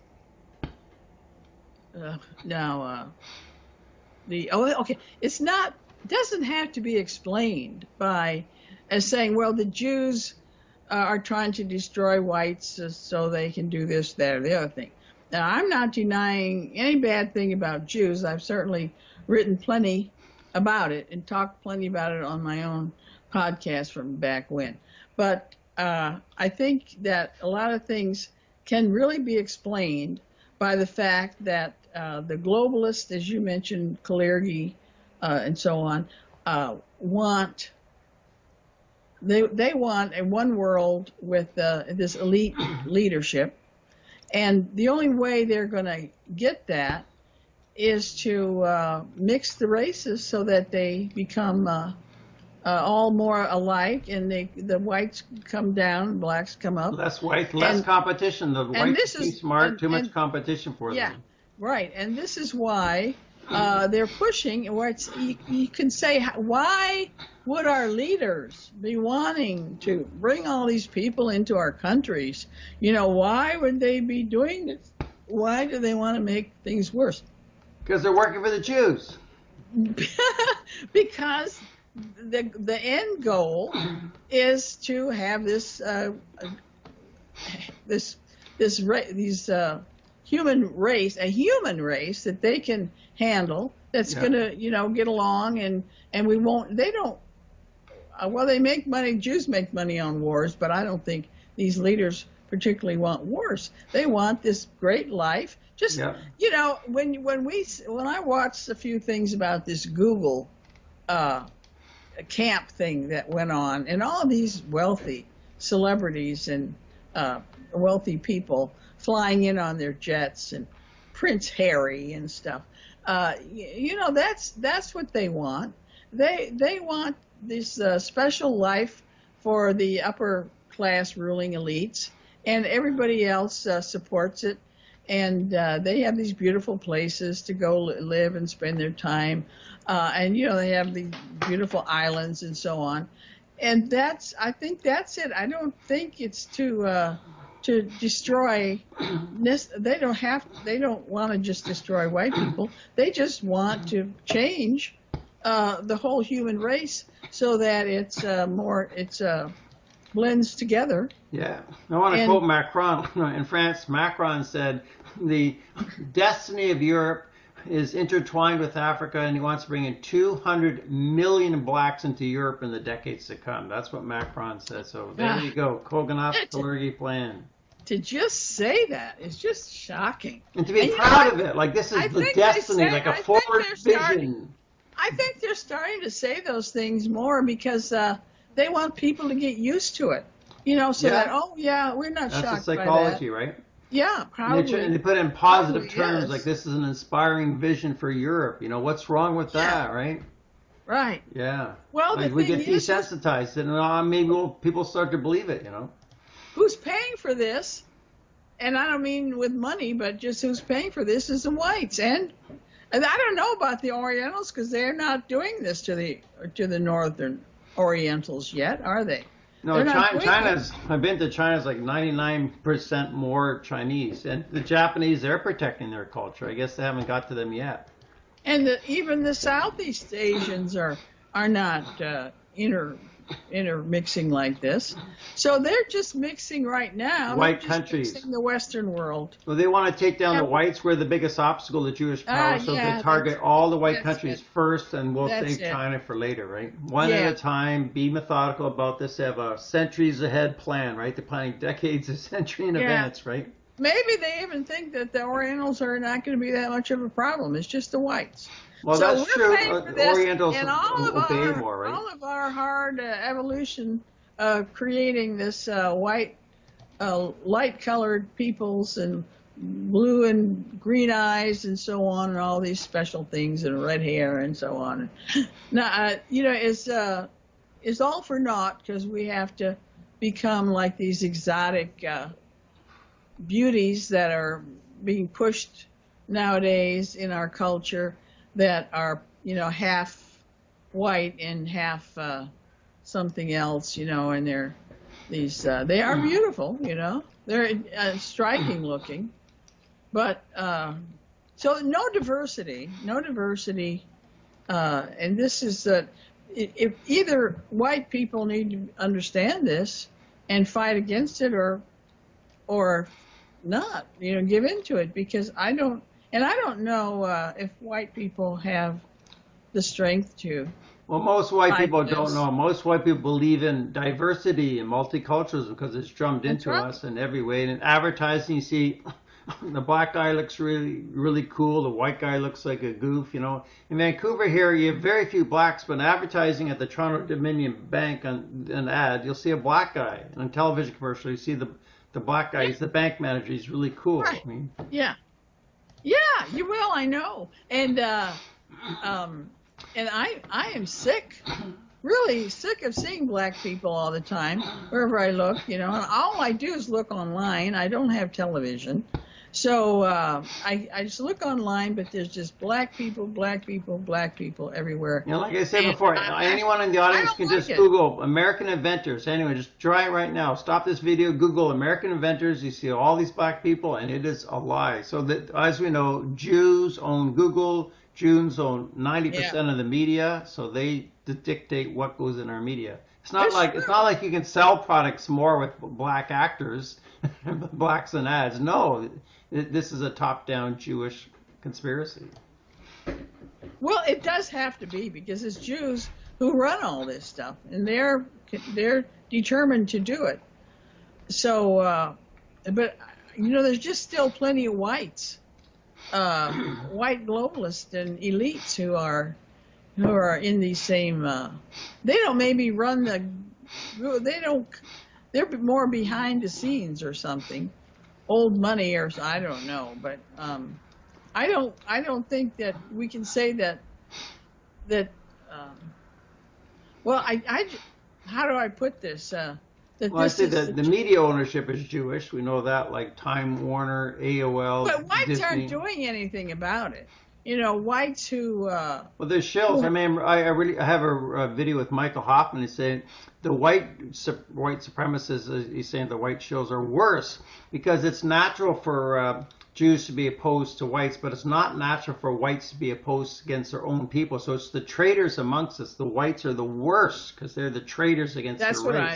uh, now uh, the oh okay, it's not doesn't have to be explained by as saying, well, the Jews uh, are trying to destroy whites uh, so they can do this, that, or the other thing. Now, I'm not denying any bad thing about Jews. I've certainly written plenty about it and talked plenty about it on my own podcast from back when. But uh, I think that a lot of things can really be explained by the fact that uh, the globalists, as you mentioned, Kalergi, uh, and so on, uh, want they they want a one world with uh, this elite leadership. And the only way they're going to get that is to uh, mix the races so that they become uh, uh, all more alike, and they, the whites come down, blacks come up. Less white, less And- competition. The whites this are too is- smart, and- too much and- competition for Yeah, them. right. And this is why uh, they're pushing. Where it's you, you can say, why would our leaders be wanting to bring all these people into our countries? You know, why would they be doing this? Why do they want to make things worse? Because they're working for the Jews. Because the the end goal is to have this uh, this this ra- these uh, human race, a human race that they can handle, that's Yeah. gonna you know get along, and and we won't. They don't. Uh, well, they make money. Jews make money on wars, but I don't think these leaders particularly want wars. They want this great life. Just Yeah. you know, when when we when I watched a few things about this Google uh, camp thing that went on, and all these wealthy celebrities and uh, wealthy people flying in on their jets, and Prince Harry and stuff. Uh, you, you know, that's that's what they want. They they want this uh, special life for the upper class ruling elites, and everybody else uh, supports it. And uh, they have these beautiful places to go li- live and spend their time. Uh, and, you know, they have these beautiful islands and so on. And that's, I think that's it. I don't think it's to, uh, to destroy this. They don't have, they don't want to just destroy white people. They just want to change, uh, the whole human race so that it's, uh, more, it's, uh, blends together. Yeah. I want to And quote Macron. In France, Macron said, the destiny of Europe is intertwined with Africa, and he wants to bring in two hundred million blacks into Europe in the decades to come. That's what Macron said. So there ah, you go. Koganov to, Kalergi plan. to just say that is just shocking. And to be And you know, proud I, of it. Like this is I the think they destiny, say, like a I think forward they're starting, vision. I think they're starting to say those things more because uh, they want people to get used to it. You know, so Yeah. that, oh, yeah, we're not That's the shocked by that. psychology, right? Yeah, And they, tr- and probably. they put it in positive Probably terms, like is. this is an inspiring vision for Europe. You know, what's wrong with Yeah, that, right? right. Yeah. Well, the Like we thing get is, who's, desensitized, and uh, maybe we'll, people start to believe it, you know? who's paying for this? And I don't mean with money, but just who's paying for this is the whites. And and I don't know about the Orientals because they're not doing this to the to the Northern Orientals yet, are they? No, They're not China, doing it. China's, I've been to China's like ninety-nine percent more Chinese. And the Japanese, they're protecting their culture. I guess they haven't got to them yet. And the, even the Southeast Asians are are not uh, inter intermixing like this. So they're just mixing right now. They're White just countries. mixing the Western world. Well, they want to take down the Yeah. whites. We're the biggest obstacle to Jewish power, Ah, so they yeah, target that's all the white that's countries it. first, and we'll That's save it. China for later, right? One Yeah. at a time. Be methodical about this. They have a centuries ahead plan, right? They're planning decades, a century in Yeah. advance, right? Maybe they even think that the Orientals are not going to be that much of a problem. It's just the whites. Well, So that's we're true. paying Uh, for this, Orientals and all of obey our more, right? all of our hard uh, evolution of creating this uh, white, uh, light-colored peoples and blue and green eyes and so on, and all these special things and red hair and so on. Now, uh, you know, is uh, is all for naught because we have to become like these exotic uh, beauties that are being pushed nowadays in our culture that are, you know, half white and half uh, something else, you know, and they're these, uh, they are beautiful, you know, they're uh, striking looking, but uh, so no diversity, no diversity, uh, and this is that if either white people need to understand this and fight against it, or or not, you know, give into it, because I don't, and I don't know uh, if white people have the strength to Well, most white fight people don't this. know. Most white people believe in diversity and multiculturalism because it's drummed That's into right. us in every way. And in advertising, you see the black guy looks really, really cool. The white guy looks like a goof. You know, in Vancouver here, you have very few blacks, but in advertising at the Toronto Dominion Bank on an ad, you'll see a black guy. And on television commercial, you see the the black guy. Yeah, He's the bank manager. He's really cool. right. I mean, Yeah, yeah, you will. I know, and uh, um, and I I am sick, really sick of seeing black people all the time wherever I look. You know, and all I do is look online. I don't have television. So uh, I, I just look online, but there's just black people, black people, black people everywhere. you know, like I said And before, I, I, anyone in the I audience don't can like just it. Google American inventors. Anyway, just try it right now. Stop this video, Google American inventors. You see all these black people, and it is a lie. So that, as we know, Jews own Google. Jews own ninety percent Yeah, of the media, so they d- dictate what goes in our media. It's not it's like it's true. not like you can sell products more with black actors, blacks in ads. No, this is a top-down Jewish conspiracy. Well, it does have to be because it's Jews who run all this stuff, and they're they're determined to do it. So, uh, but you know, there's just still plenty of whites, uh, white globalists and elites who are who are in these same. Uh, they don't maybe run the. They don't. They're more behind the scenes or something, old money or I don't know, but um, I don't. I don't think that we can say that that. Um, well, I, I. How do I put this? Uh, that Well, I this say is that the. the media ownership is Jewish. We know that, like Time Warner, A O L, But whites aren't Disney. doing anything about it. You know, whites who. Uh, Well, there's shills. I who mean, I, I really I have a, a video with Michael Hoffman. He's saying the white su- white supremacists. Uh, he's saying the white shills are worse because it's natural for uh, Jews to be opposed to whites, but it's not natural for whites to be opposed against their own people. So it's the traitors amongst us. The whites are the worst because they're the traitors against their that's what I. race.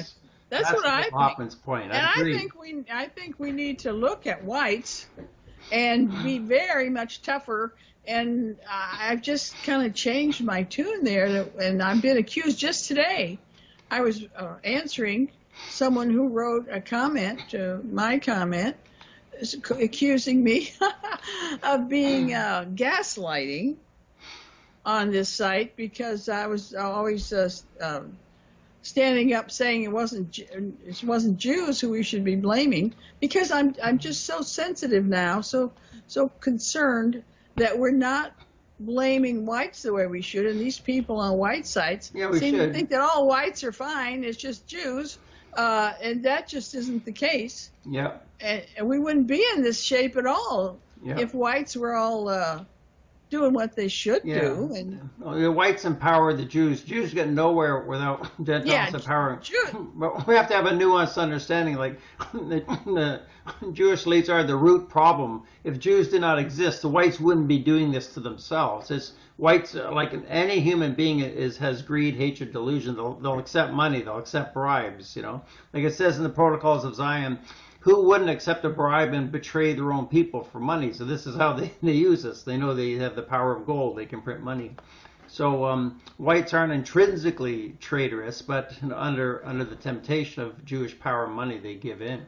That's That's what I Michael think. Hoffman's point. And I I agree. think we I think we need to look at whites and be very much tougher. And I've just kind of changed my tune there. And I've been accused just today. I was uh, answering someone who wrote a comment to my comment, accusing me of being uh, gaslighting on this site because I was always uh, uh, standing up saying it wasn't it wasn't Jews who we should be blaming, because I'm I'm just so sensitive now, so so concerned that we're not blaming whites the way we should, and these people on white sites Yeah, we seem should. to think that all whites are fine, it's just Jews, uh, and that just isn't the case. Yep. And, and we wouldn't be in this shape at all Yep. if whites were all uh, doing what they should Yeah. do. And The whites empower the Jews. Jews get nowhere without Gentiles Yeah, empowering. Jew- But we have to have a nuanced understanding. Like the, the Jewish elites are the root problem. If Jews did not exist, the whites wouldn't be doing this to themselves. It's whites, like any human being, is has greed, hatred, delusion. They'll they'll accept money. They'll accept bribes. You know, like it says in the Protocols of Zion. Who wouldn't accept a bribe and betray their own people for money? So this is how they, they use us. They know they have the power of gold. They can print money. So um, whites aren't intrinsically traitorous, but under under the temptation of Jewish power and money, they give in.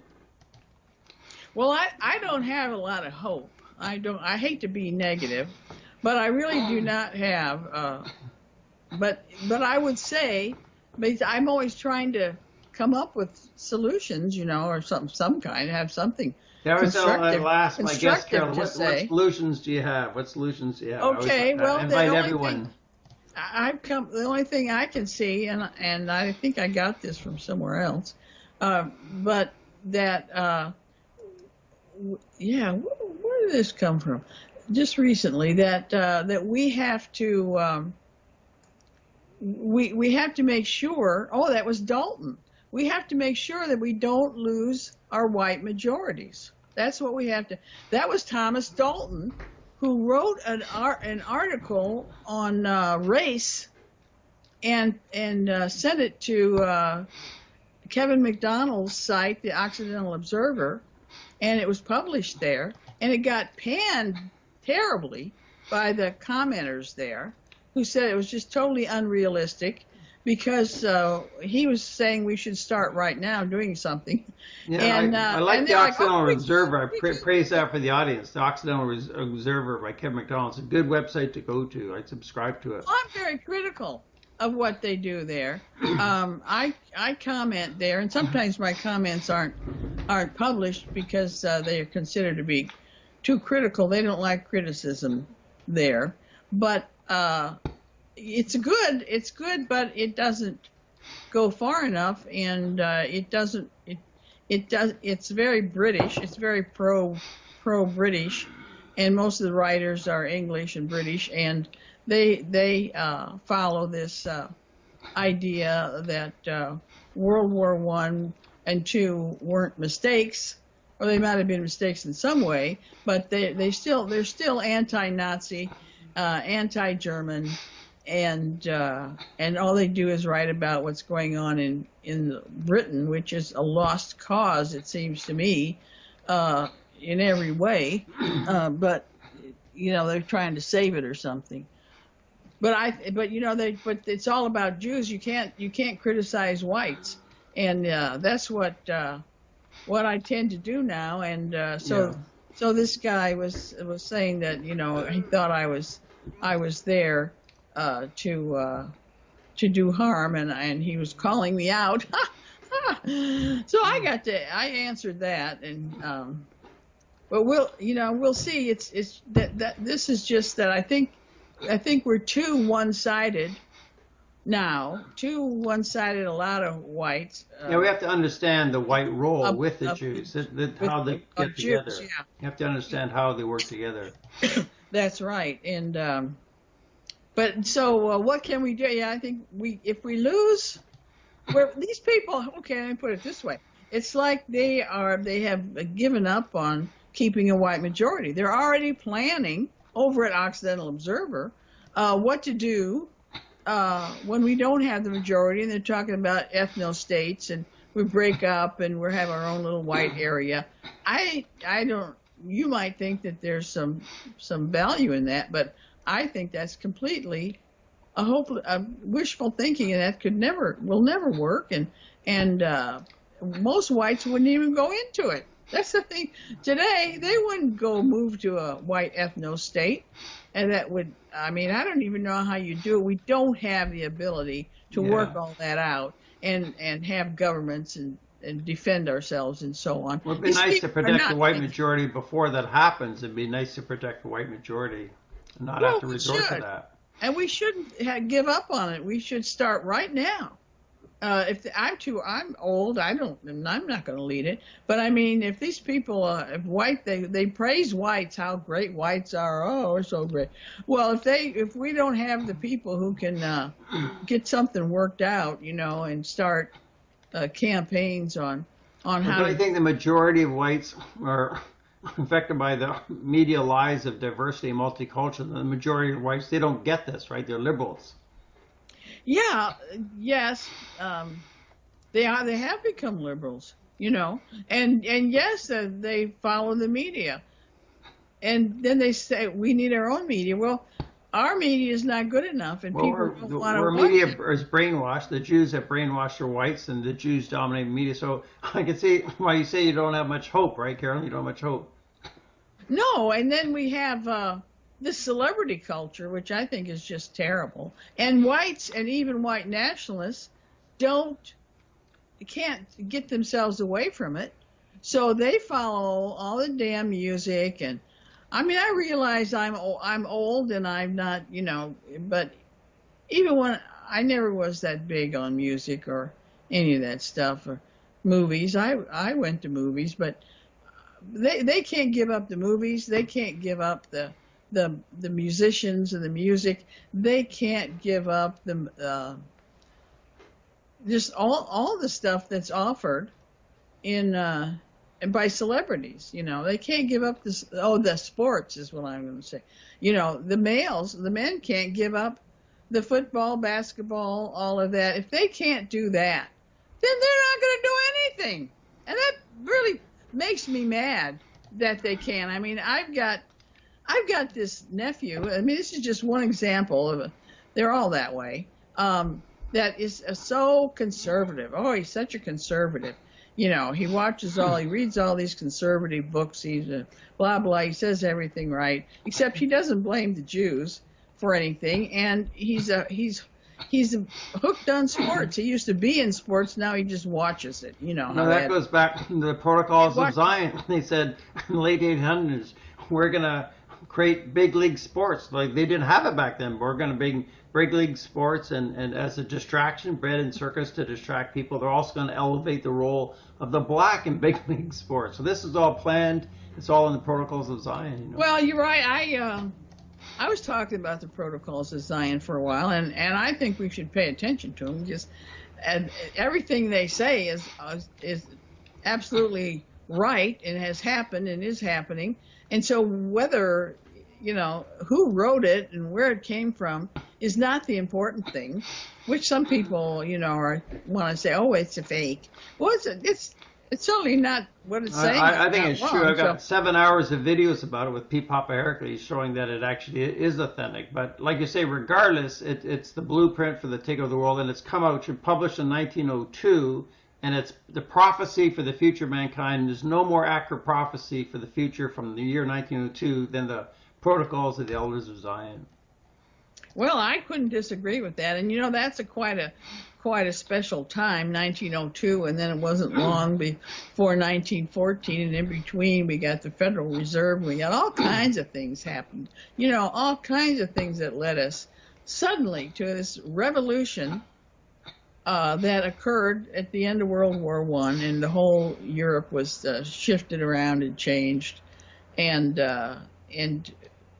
Well, I, I don't have a lot of hope. I don't. I hate to be negative, but I really do not have. Uh, but but I would say, because I'm always trying to come up with solutions, you know, or some some kind, have something They always tell constructive, I'll ask my guest, constructive Carol, to what, what say. solutions do you have? What solutions do you have? I always, Okay, well, I the invite only everyone. thing I- I've come. The only thing I can see, and and I think I got this from somewhere else, uh, but that. Uh, yeah, wh- where did this come from? Just recently, that uh, that we have to um, we we have to make sure. Oh, that was Dalton. We have to make sure that we don't lose our white majorities. That's what we have to. That was Thomas Dalton, who wrote an art, an article on uh, race and and uh, sent it to uh, Kevin McDonald's site, the Occidental Observer, and it was published there, and it got panned terribly by the commenters there, who said it was just totally unrealistic because uh, he was saying we should start right now doing something. Yeah, and I, uh, I like and the they're like, Occidental oh, we Observer. I can't, we pra- can't. praise that for the audience. The Occidental Res- Observer by Kevin McDonald. It's a good website to go to. I subscribe to it. Well, I'm very critical of what they do there. Um, I I comment there, and sometimes my comments aren't aren't published because uh, they are considered to be too critical. They don't like criticism there, but uh, it's good. It's good, but it doesn't go far enough, and uh, it doesn't. It it does. It's very British. It's very pro pro British, and most of the writers are English and British, and they they uh, follow this uh, idea that uh, World War One and Two weren't mistakes, or they might have been mistakes in some way, but they they still they're still anti-Nazi, uh, anti-German, and uh, and all they do is write about what's going on in in Britain, which is a lost cause, it seems to me, uh, in every way, uh, but you know they're trying to save it or something. But I, but you know, they, but it's all about Jews. You can't, you can't criticize whites, and uh, that's what uh, what I tend to do now. And uh, so, Yeah. so this guy was was saying that you know he thought I was I was there uh, to uh, to do harm, and and he was calling me out. So I got to, I answered that, and um, but we'll, you know, we'll see. It's it's that that this is just that I think. I think we're too one-sided now, too one-sided. A lot of whites. Uh, Yeah, we have to understand the white role of, with the of, Jews, that, that with, how they of get Jews, together. yeah, You have to understand how they work together. that's right. And um, but so uh, what can we do? Yeah, I think we if we lose, we're, these people. Okay, let me put it this way: it's like they are they have given up on keeping a white majority. They're already planning over at Occidental Observer uh, what to do uh, when we don't have the majority, and they're talking about ethno states and we break up and we have our own little white area. I I don't. You might think that there's some some value in that, but I think that's completely a hope, a wishful thinking, and that could never, will never work. And and uh, most whites wouldn't even go into it. That's the thing. Today, they wouldn't go move to a white ethno state, and that would. I mean, I don't even know how you do it. We don't have the ability to Yeah. work all that out and and have governments and and defend ourselves and so on. Well, it'd be These nice to people are protect the not white thinking. majority before that happens. It'd be nice to protect the white majority and not Well, have to we resort to should. that. And we shouldn't ha- give up on it. We should start right now. Uh, if the, I'm too, I'm old. I don't. I'm not going to lead it. But I mean, if these people, uh, if white, they they praise whites, how great whites are. Oh, we're so great. Well, if they, if we don't have the people who can uh, get something worked out, you know, and start uh, campaigns on on But how don't you to. think the majority of whites are affected by the media lies of diversity and multicultural? The majority of whites, they don't get this, right? They're liberals. Yeah. Yes. Um, They are. They have become liberals, you know, and and yes, uh, they follow the media, and then they say we need our own media. Well, our media is not good enough, and Well, people we're, don't want to we're watch media it. is brainwashed. The Jews have brainwashed their whites, and the Jews dominate media. So I can see why you say you don't have much hope, right, Carolyn? You don't have much hope. No, and then we have uh, this celebrity culture, which I think is just terrible. And whites and even white nationalists don't can't get themselves away from it, so they follow all the damn music. And I mean, I realize I'm o- I'm old and I'm not, you know, but even when I never was that big on music or any of that stuff or movies. I I went to movies, but they they can't give up the movies. They can't give up the the the musicians and the music. They can't give up the uh, just all all the stuff that's offered in uh and by celebrities. You know, they can't give up this. Oh, the sports is what I'm going to say. You know, the males, the men can't give up the football, basketball, all of that. If they can't do that, then they're not going to do anything. And that really makes me mad that they can't. I mean, I've got I've got this nephew. I mean, this is just one example of it. They're all that way. Um, that is uh, so conservative. Oh, he's such a conservative. You know, he watches all, he reads all these conservative books. He's a blah blah. He says everything right, except he doesn't blame the Jews for anything. And he's a he's he's hooked on sports. He used to be in sports. Now he just watches it. You know No, how that that goes back to the protocols of watches. Zion. They said in the late eight hundreds, we're going to create big league sports. Like they didn't have it back then. We're going to bring big league sports and, and as a distraction, bread and circus to distract people. They're also going to elevate the role of the black in big league sports. So this is all planned. It's all in the protocols of Zion. You know? Well, you're right. I uh, I was talking about the protocols of Zion for a while, and, and I think we should pay attention to them. Just and everything they say is uh, is absolutely right and has happened and is happening. And so whether you know who wrote it and where it came from is not the important thing, which some people you know are want to say, oh, it's a fake. Well, it's it's it's certainly not what it's I, saying. I, I It's think not it's true. wrong. I've got So seven hours of videos about it with Pete Papa Hercules showing that it actually is authentic. But like you say, regardless, it, it's the blueprint for the takeover of the world, and it's come out, it's published in nineteen oh two, and it's the prophecy for the future of mankind. There's no more accurate prophecy for the future from the year nineteen oh two than the protocols of the elders of Zion. well, I couldn't disagree with that. And you know, that's a quite a quite a special time, nineteen oh two, and then it wasn't long before nineteen fourteen, and in between we got the Federal Reserve. We got all kinds of things happened. You know, all kinds of things that led us suddenly to this revolution uh, that occurred at the end of World War One, and the whole Europe was uh, shifted around and changed, and uh, and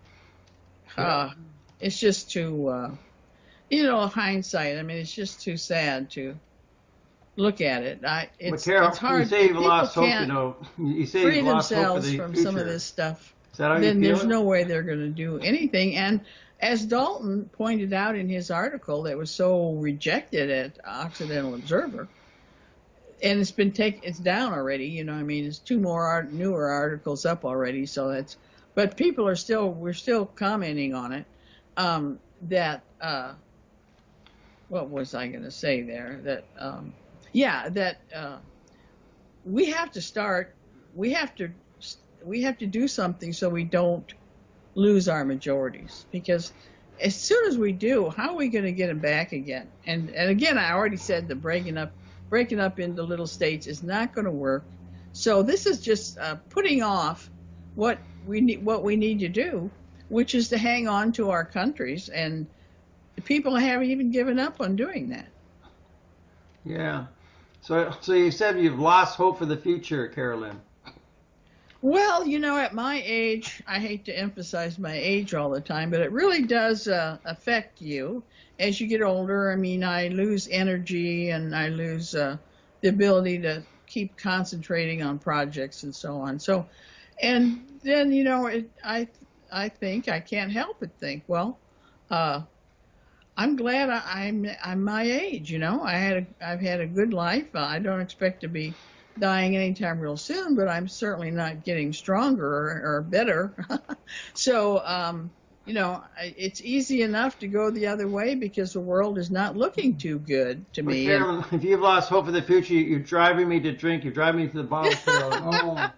uh, it's just too. Uh, you know, hindsight. I mean, it's just too sad to look at it. I, But it's Carol, it's you hard. say If you've people lost hope. You can't know, you say free you've lost hope for themselves the from future. some of this stuff, Is that how you then feel there's it? no way they're going to do anything. And as Dalton pointed out in his article that was so rejected at Occidental Observer, and it's been take it's down already. You know, I mean, it's two more art, newer articles up already. So that's, but people are still we're still commenting on it. Um, that uh, what was I going to say there? That um, yeah, that uh, we have to start. We have to we have to do something so we don't lose our majorities, because as soon as we do, how are we going to get them back again? And and again, I already said that breaking up breaking up into little states is not going to work. So this is just uh, putting off what we need what we need to do, which is to hang on to our countries, and people haven't even given up on doing that. Yeah. So so you said you've lost hope for the future, Carolyn. Well, you know, at my age, I hate to emphasize my age all the time, but it really does uh, affect you as you get older. I mean, I lose energy and I lose uh, the ability to keep concentrating on projects and so on. So, and then, you know, it, I I think I can't help but think, well, uh, I'm glad I, I'm I'm my age. You know, I had a, I've had a good life. I don't expect to be dying anytime real soon, but I'm certainly not getting stronger or, or better. So, um, you know, it's easy enough to go the other way because the world is not looking too good to Well, me. Carolyn, if you've lost hope for the future, you're driving me to drink. You're driving me to the bottle, Carolyn. Oh,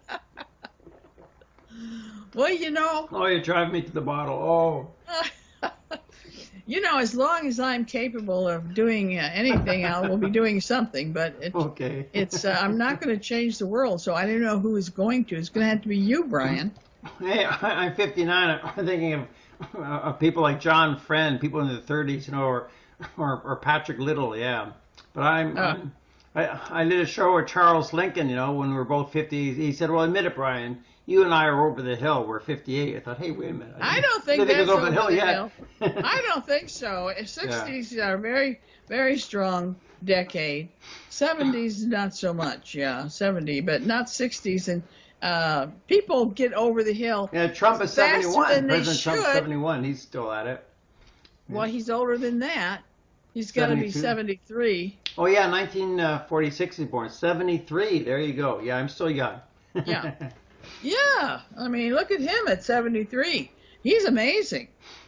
well, you know, oh, you're driving me to the bottle. Oh. you know, as long as I'm capable of doing uh, anything, I will be doing something. But it, Okay. it's uh, I'm not going to change the world, so I don't know who is going to. It's going to have to be you, Brian. Hey, I- I'm fifty-nine. I'm thinking of, uh, of people like John Friend, people in their thirties, you know, or, or or Patrick Little, yeah. But I'm, Uh, I'm I I did a show with Charles Lincoln, you know, when we were both fifty. He said, "Well, admit it, Brian. You and I are over the hill. We're fifty-eight." I thought, "Hey, wait a minute. I don't think I think that's it's over over the hill the yet." hill. I don't think so. sixties are very, very strong decade. seventies, not so much. Yeah, seventy, but not sixties. And uh, people get over the hill Yeah, Trump is faster seventy-one. than they President Trump's should. seventy-one. He's still at it. Well, he's older than that. He's got to be seventy-two. seventy-three. Oh yeah, nineteen forty-six he's born. seventy-three. There you go. Yeah, I'm still young. Yeah. Yeah. I mean, look at him at seventy-three. He's amazing.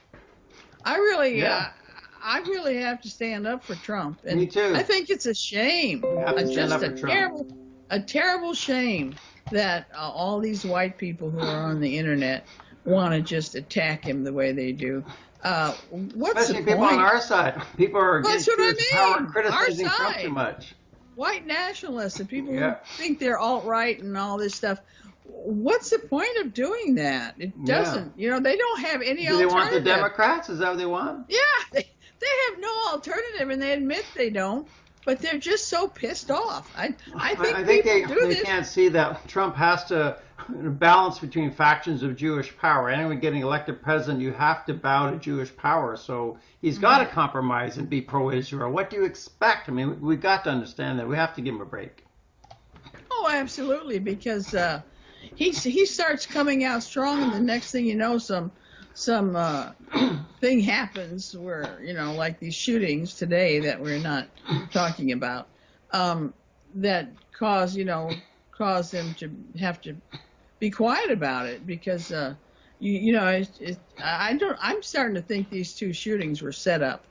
I really, Yeah. uh, I really have to stand up for Trump, and Me too. I think it's a shame, You have to uh, stand just up a for Trump. terrible, a terrible shame that uh, all these white people who are on the internet want to just attack him the way they do. Uh, what's Especially the people point? on our side. People are That's getting what I too power mean. criticizing Our Trump side. too much. White nationalists and people Yeah. who think they're alt-right and all this stuff. What's the point of doing that? It Yeah. doesn't, you know, they don't have any Do they want the alternative. Democrats? Is that what they want? Yeah, they, they have no alternative, and they admit they don't, but they're just so pissed off. I, I think, I, I think people they, do they this. can't see that Trump has to balance between factions of Jewish power. Anyone getting elected president, you have to bow to Jewish power. So he's got to compromise and be pro-Israel. What do you expect? I mean, we got to understand that. We have to give him a break. Oh, absolutely, because uh, he he starts coming out strong, and the next thing you know, some some uh, thing happens where, you know, like these shootings today that we're not talking about, um, that cause you know cause them to have to be quiet about it because uh, you you know it, it, I don't I'm starting to think these two shootings were set up.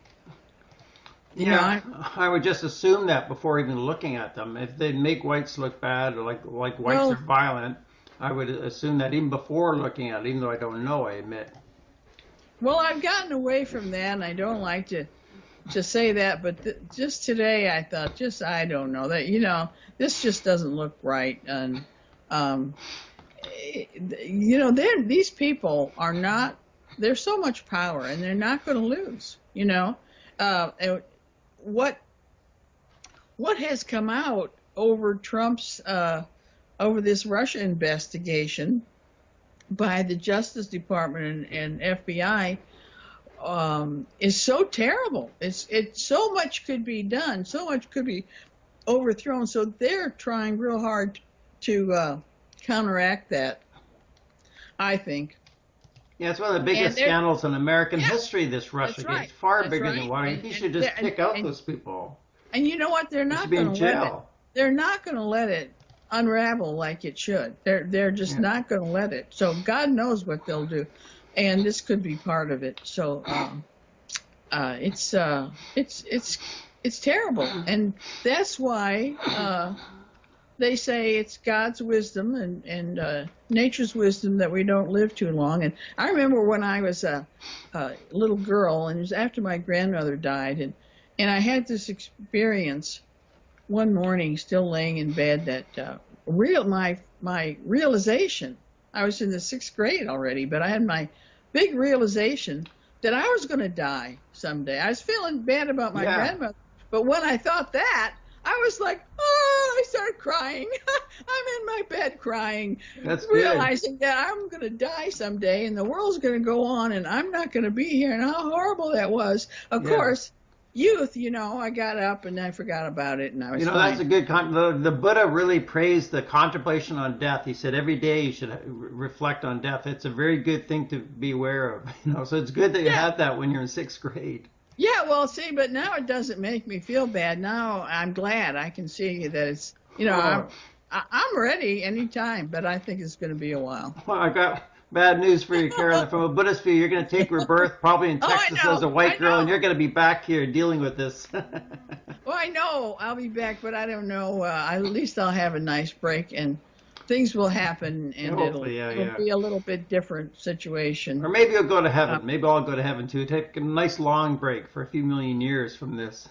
You know, Yeah, I, I would just assume that before even looking at them. If they make whites look bad or like like whites Well- are violent, I would assume that even before looking at it, even though I don't know, I admit. Well, I've gotten away from that, and I don't like to to say that, but th- just today I thought, just I don't know that you know this just doesn't look right, and um, eh, you know they're these people are not there's so much power, and they're not going to lose. You know, uh, and what what has come out over Trump's uh, over this Russia investigation by the Justice Department and, and F B I um, is so terrible. It's it so much could be done, so much could be overthrown. So they're trying real hard to uh, counteract that, I think. Yeah, it's one of the biggest And they're- scandals in American Yeah, history, this Russia that's case. right, Far that's bigger right. than Watergate. And- He and should just they're- kick out and- those people. And you know what? They're They not should be going in to let it. jail. they're not going to let it unravel like it should. They're they're just Yeah. not going to let it. So God knows what they'll do, and this could be part of it. So um, uh, it's uh, it's it's it's terrible, and that's why uh, they say it's God's wisdom and and uh, nature's wisdom that we don't live too long. And I remember when I was a, a little girl, and it was after my grandmother died, and and I had this experience one morning, still laying in bed, that uh, real my my realization. I was in the sixth grade already, but I had my big realization that I was going to die someday. I was feeling bad about my Yeah. grandmother, but when I thought that, I was like, oh, I started crying. I'm in my bed crying, That's good. realizing that I'm going to die someday, and the world's going to go on, and I'm not going to be here, and how horrible that was. Of Yeah. course. Youth, you know, I got up and I forgot about it, and I was You know, fine. that's a good. Con- the, the Buddha really praised the contemplation on death. He said every day you should re- reflect on death. It's a very good thing to be aware of. You know, so it's good that you Yeah. had that when you're in sixth grade. Yeah, well, see, but now it doesn't make me feel bad. Now I'm glad I can see that it's, you know, I'm, Oh. I- I'm ready anytime, but I think it's going to be a while. Well, I got bad news for you, Carolyn. From a Buddhist view, you're going to take rebirth probably in Oh, I Texas know, as a white I girl, and know. you're going to be back here dealing with this. Well, I know I'll be back, but I don't know. Uh, at least I'll have a nice break, and things will happen, and it'll, Hopefully, yeah, it'll yeah. be a little bit different situation. Or maybe you'll go to Uh, heaven. Maybe I'll go to heaven too. Take a nice long break for a few million years from this.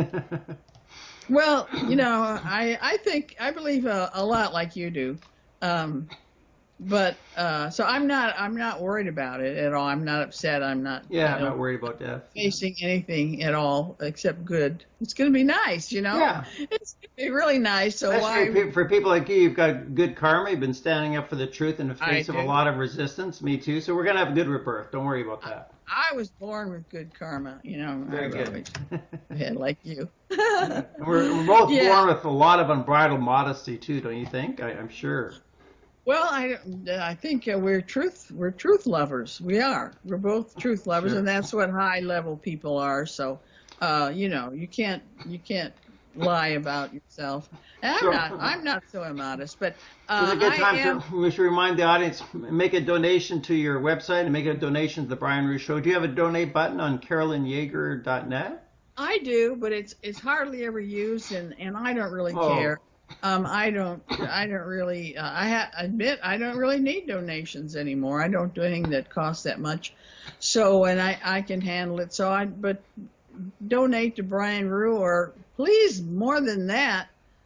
Well, you know, I I think I believe a, a lot like you do, um, but uh, so I'm not I'm not worried about it at all. I'm not upset. I'm not Yeah, you I'm know not worried about death. facing anything at all except good. It's going to be nice, you know. Yeah. It's going to be really nice. So Especially why? pe- for people like you, you've got good karma. You've been standing up for the truth in the I face of a do. lot of resistance. Me too. So we're gonna have a good rebirth. Don't worry about that. I was born with good karma, you know. Very I've good. always had like you. And we're, we're both Yeah. born with a lot of unbridled modesty too, don't you think? I, I'm sure. Well, I, I think uh, we're truth we're truth lovers. We are. We're both truth lovers, Sure. and that's what high level people are. So, uh, you know, you can't you can't lie about yourself. And I'm So not I'm not so immodest, but this is uh, a good I time am. to. We should remind the audience: make a donation to your website and make a donation to the Brian Ruiz Show. Do you have a donate button on carolyn yeager dot net? I do, but it's it's hardly ever used, and and I don't really Oh. care. Um, I don't I don't really uh, I ha- admit I don't really need donations anymore. I don't do anything that costs that much, so and I I can handle it. So I but donate to Brian Rue, or please more than that,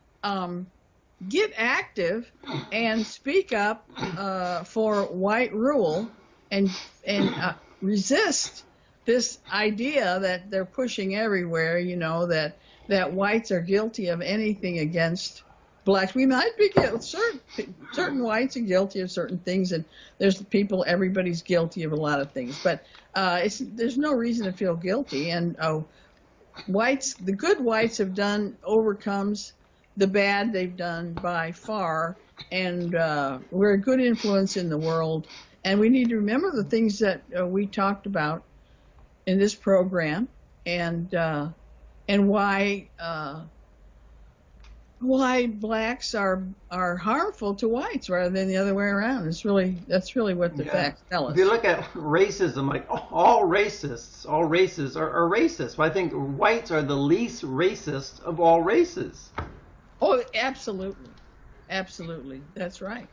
um, get active and speak up uh, for white rule and and uh, resist this idea that they're pushing everywhere. You know that that whites are guilty of anything against blacks. We might be guilty. Certain certain whites are guilty of certain things, and there's people. Everybody's guilty of a lot of things, but uh, it's there's no reason to feel guilty. And uh, whites, the good whites have done overcomes the bad they've done by far, and uh, we're a good influence in the world. And we need to remember the things that uh, we talked about in this program, and uh, and why uh, why blacks are are harmful to whites rather than the other way around. It's really that's really what the Yeah. facts tell If you us. look at racism, like all racists, all races are, are racist. But I think whites are the least racist of all races. Oh, absolutely, absolutely. That's right.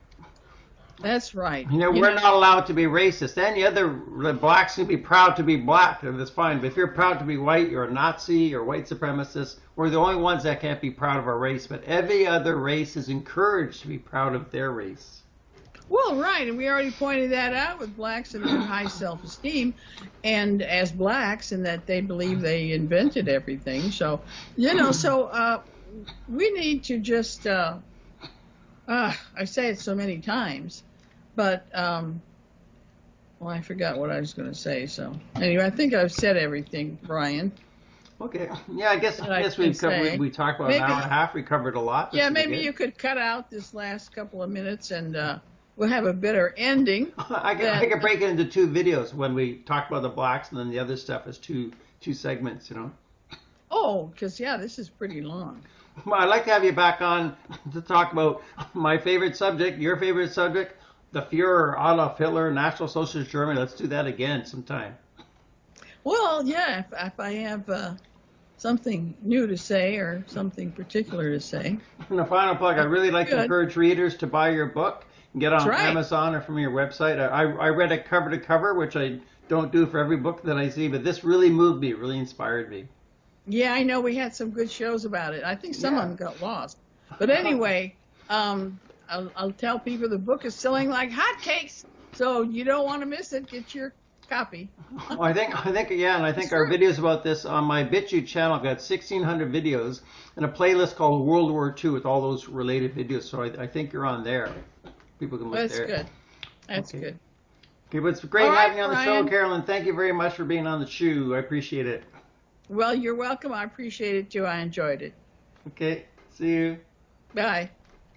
That's right. You know, You we're know, not allowed to be racist. Any other the blacks can be proud to be black, and that's fine. But if you're proud to be white, you're a Nazi or white supremacist. We're the only ones that can't be proud of our race. But every other race is encouraged to be proud of their race. well, right, and we already pointed that out with blacks and their high self-esteem, and as blacks, and that they believe they invented everything. So, you know, so uh, we need to just. Uh, uh, I say it so many times, but um, well, I forgot what I was going to say. So anyway, I think I've said everything, Brian. Okay. Yeah, I guess That I I guess can we've covered. say. We talked about an Maybe, hour and a half. We covered a lot. This yeah, is maybe good. you could cut out this last couple of minutes, and uh, we'll have a better ending. I could, I That could break it into two videos when we talk about the blacks, and then the other stuff is two two segments. You know. oh, because yeah, this is pretty long. Well, I'd like to have you back on to talk about my favorite subject, your favorite subject, the Führer, Adolf Hitler, National Socialist Germany. Let's do that again sometime. Well, yeah, if, if I have uh, something new to say or something particular to say. And the final plug, I'd really like to Good. encourage readers to buy your book and get it That's on right. Amazon or from your website. I, I read it cover to cover, which I don't do for every book that I see, but this really moved me, really inspired me. Yeah, I know we had some good shows about it. I think some Yeah. of them got lost. But anyway, um, I'll, I'll tell people the book is selling like hotcakes, so you don't want to miss it. Get your copy. Well, I think I think yeah, and I think It's our true. videos about this on my BitChute channel. I've got sixteen hundred videos and a playlist called World War Two with all those related videos. So I, I think you're on there. People can look That's there. good. That's Okay. good. Okay, but it's great All right, having you on the show, Brian. Carolyn. Thank you very much for being on the show. I appreciate it. Well, you're welcome. I appreciate it too. I enjoyed it. Okay, see you. Bye.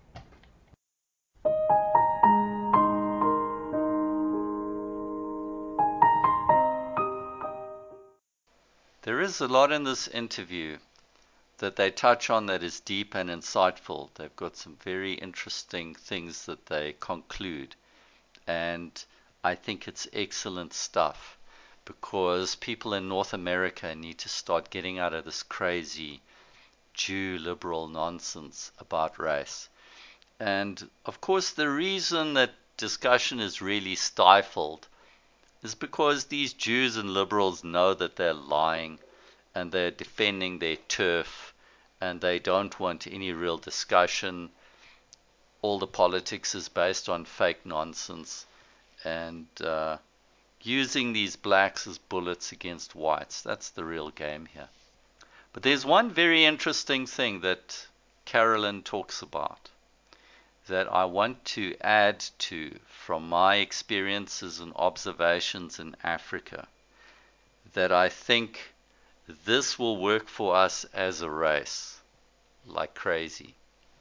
There is a lot in this interview that they touch on that is deep and insightful. They've got some very interesting things that they conclude. And I think it's excellent stuff because people in North America need to start getting out of this crazy Jew liberal nonsense about race. And of course, the reason that discussion is really stifled is because these Jews and liberals know that they're lying and they're defending their turf and they don't want any real discussion. All the politics is based on fake nonsense and uh, using these blacks as bullets against whites. That's the real game here. But there's one very interesting thing that Carolyn talks about that I want to add to from my experiences and observations in Africa, that I think this will work for us as a race like crazy.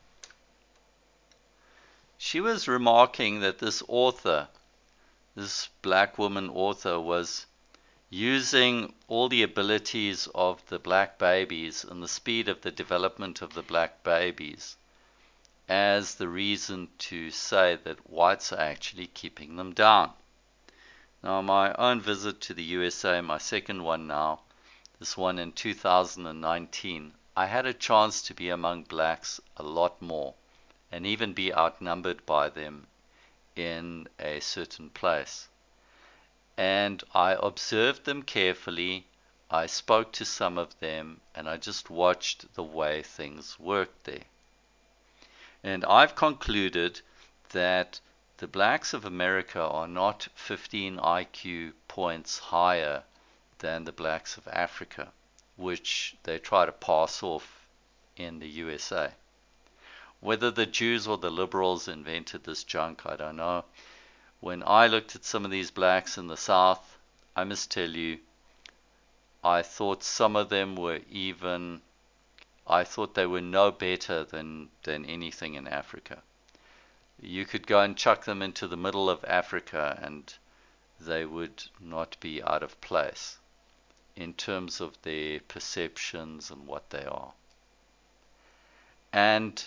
She was remarking that this author, this black woman author, was using all the abilities of the black babies and the speed of the development of the black babies as the reason to say that whites are actually keeping them down. Now, my own visit to the U S A, my second one now, this one in two thousand nineteen, I had a chance to be among blacks a lot more and even be outnumbered by them in a certain place. And I observed them carefully, I spoke to some of them, and I just watched the way things worked there. And I've concluded that the blacks of America are not fifteen I Q points higher than the blacks of Africa, which they try to pass off in the U S A. Whether the Jews or the liberals invented this junk, I don't know. When I looked at some of these blacks in the South, I must tell you, I thought some of them were even, I thought they were no better than, than anything in Africa. You could go and chuck them into the middle of Africa and they would not be out of place in terms of their perceptions and what they are. And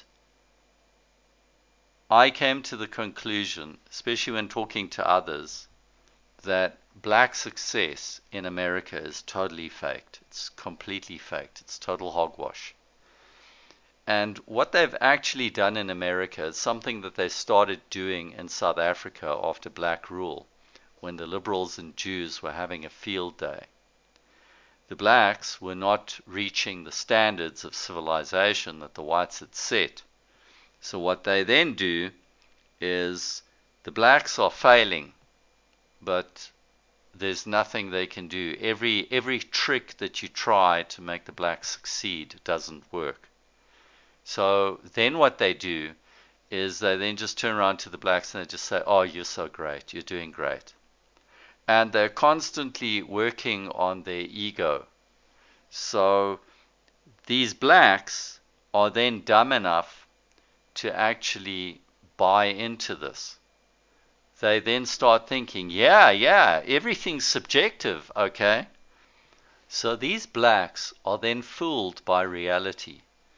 I came to the conclusion, especially when talking to others, that black success in America is totally faked. It's completely faked. It's total hogwash. And what they've actually done in America is something that they started doing in South Africa after black rule, when the liberals and Jews were having a field day. The blacks were not reaching the standards of civilization that the whites had set. So what they then do is the blacks are failing, but there's nothing they can do. Every every trick that you try to make the blacks succeed doesn't work. So then what they do is they then just turn around to the blacks and they just say, oh, you're so great, you're doing great. And they're constantly working on their ego. So these blacks are then dumb enough to actually buy into this. They then start thinking, yeah, yeah, everything's subjective, okay? So these blacks are then fooled by reality.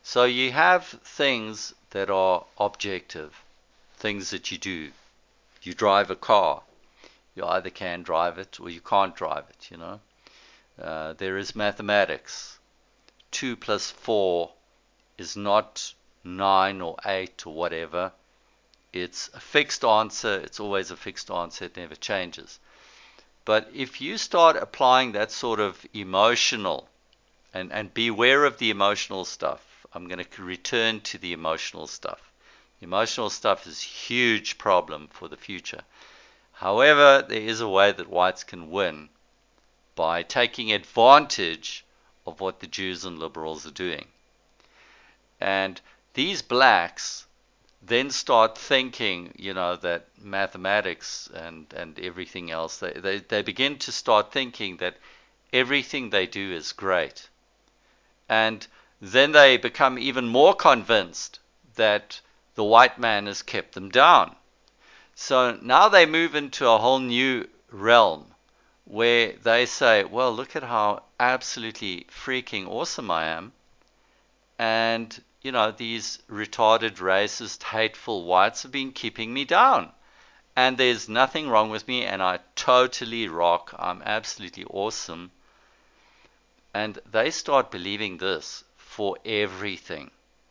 So you have things that are objective, things that you do. You drive a car. You either can drive it or you can't drive it, you know. Uh, there is mathematics. Two plus four is not nine or eight or whatever. It's a fixed answer. It's always a fixed answer. It never changes. But if you start applying that sort of emotional, and, and beware of the emotional stuff. I'm going to return to the emotional stuff. The emotional stuff is a huge problem for the future. However, there is a way that whites can win by taking advantage of what the Jews and liberals are doing. And these blacks then start thinking, you know, that mathematics and, and everything else, they, they, they begin to start thinking that everything they do is great. And then they become even more convinced that the white man has kept them down. So now they move into a whole new realm where they say, well, look at how absolutely freaking awesome I am. And, you know, these retarded, racist, hateful whites have been keeping me down. And there's nothing wrong with me, and I totally rock. I'm absolutely awesome. And they start believing this for everything.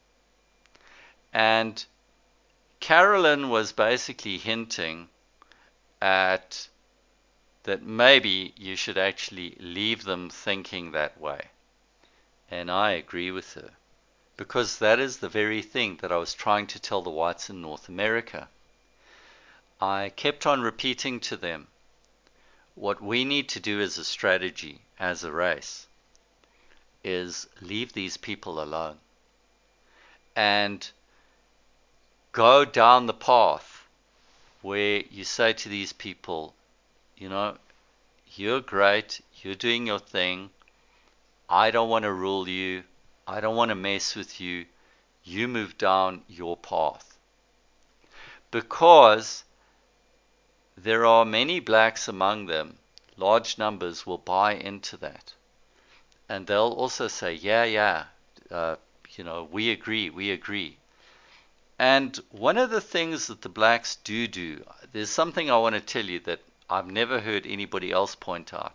And Carolyn was basically hinting at that maybe you should actually leave them thinking that way. And I agree with her, because that is the very thing that I was trying to tell the whites in North America. I kept on repeating to them, what we need to do as a strategy, as a race, is leave these people alone and go down the path where you say to these people, you know, you're great, you're doing your thing, I don't want to rule you, I don't want to mess with you, you move down your path. Because there are many blacks among them, large numbers will buy into that. And they'll also say, yeah, yeah, uh, you know, we agree, we agree. And one of the things that the blacks do do, there's something I want to tell you that I've never heard anybody else point out,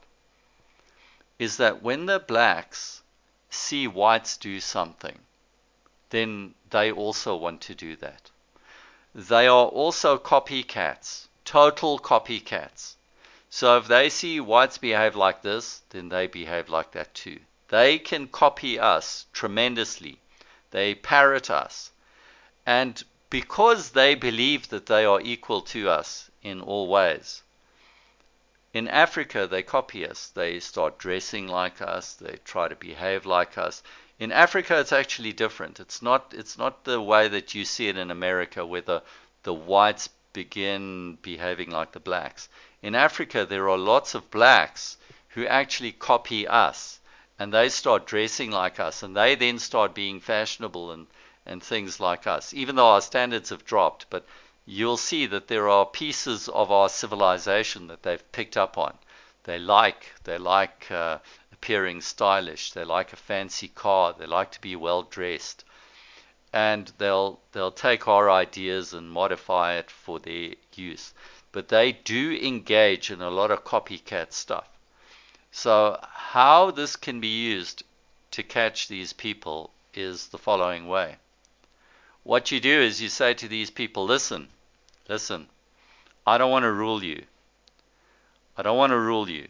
is that when the blacks see whites do something, then they also want to do that. They are also copycats, total copycats. So if they see whites behave like this, then they behave like that too. They can copy us tremendously. They parrot us. And because they believe that they are equal to us in all ways, in Africa they copy us. They start dressing like us. They try to behave like us. In Africa it's actually different. It's not it's not the way that you see it in America, where the, the whites begin behaving like the blacks. In Africa there are lots of blacks who actually copy us, and they start dressing like us, and they then start being fashionable and and things like us, even though our standards have dropped. But you'll see that there are pieces of our civilization that they've picked up on. They like, they like uh, appearing stylish. They like a fancy car. They like to be well dressed, and they'll they'll take our ideas and modify it for their use. But they do engage in a lot of copycat stuff. So how this can be used to catch these people is the following way. What you do is you say to these people, listen, listen, I don't want to rule you. I don't want to rule you.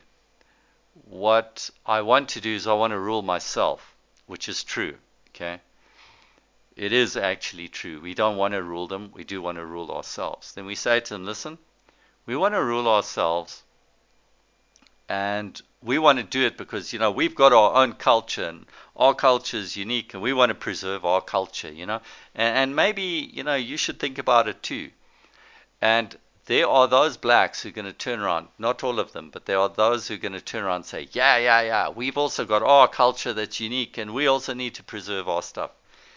What I want to do is I want to rule myself, which is true, okay? It is actually true. We don't want to rule them. We do want to rule ourselves. Then we say to them, listen, we want to rule ourselves, and we want to do it because, you know, we've got our own culture, and our culture is unique, and we want to preserve our culture, you know. And, and maybe, you know, you should think about it too. And there are those blacks who are going to turn around, not all of them, but there are those who are going to turn around and say, yeah, yeah, yeah, we've also got our culture that's unique, and we also need to preserve our stuff.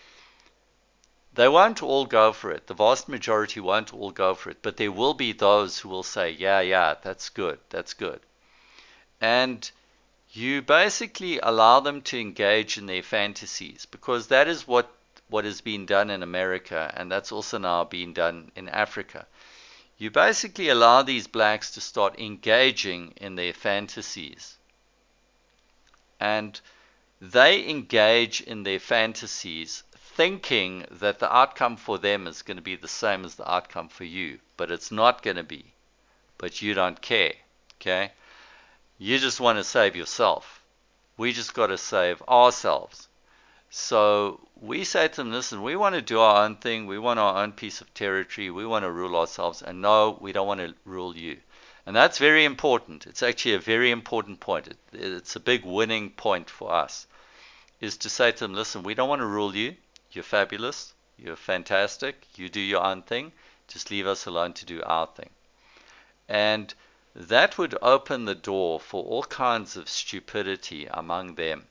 They won't all go for it. The vast majority won't all go for it, but there will be those who will say, yeah, yeah, that's good, that's good. And you basically allow them to engage in their fantasies, because that is what what is being done in America, and that's also now being done in Africa. You basically allow these blacks to start engaging in their fantasies. And they engage in their fantasies thinking that the outcome for them is going to be the same as the outcome for you. But it's not going to be. But you don't care. Okay? You just want to save yourself. We just got to save ourselves. So we say to them, listen, we want to do our own thing. We want our own piece of territory. We want to rule ourselves. And no, we don't want to rule you. And that's very important. It's actually a very important point. It, it's a big winning point for us, is to say to them, listen, we don't want to rule you. You're fabulous. You're fantastic. You do your own thing. Just leave us alone to do our thing. And that would open the door for all kinds of stupidity among them.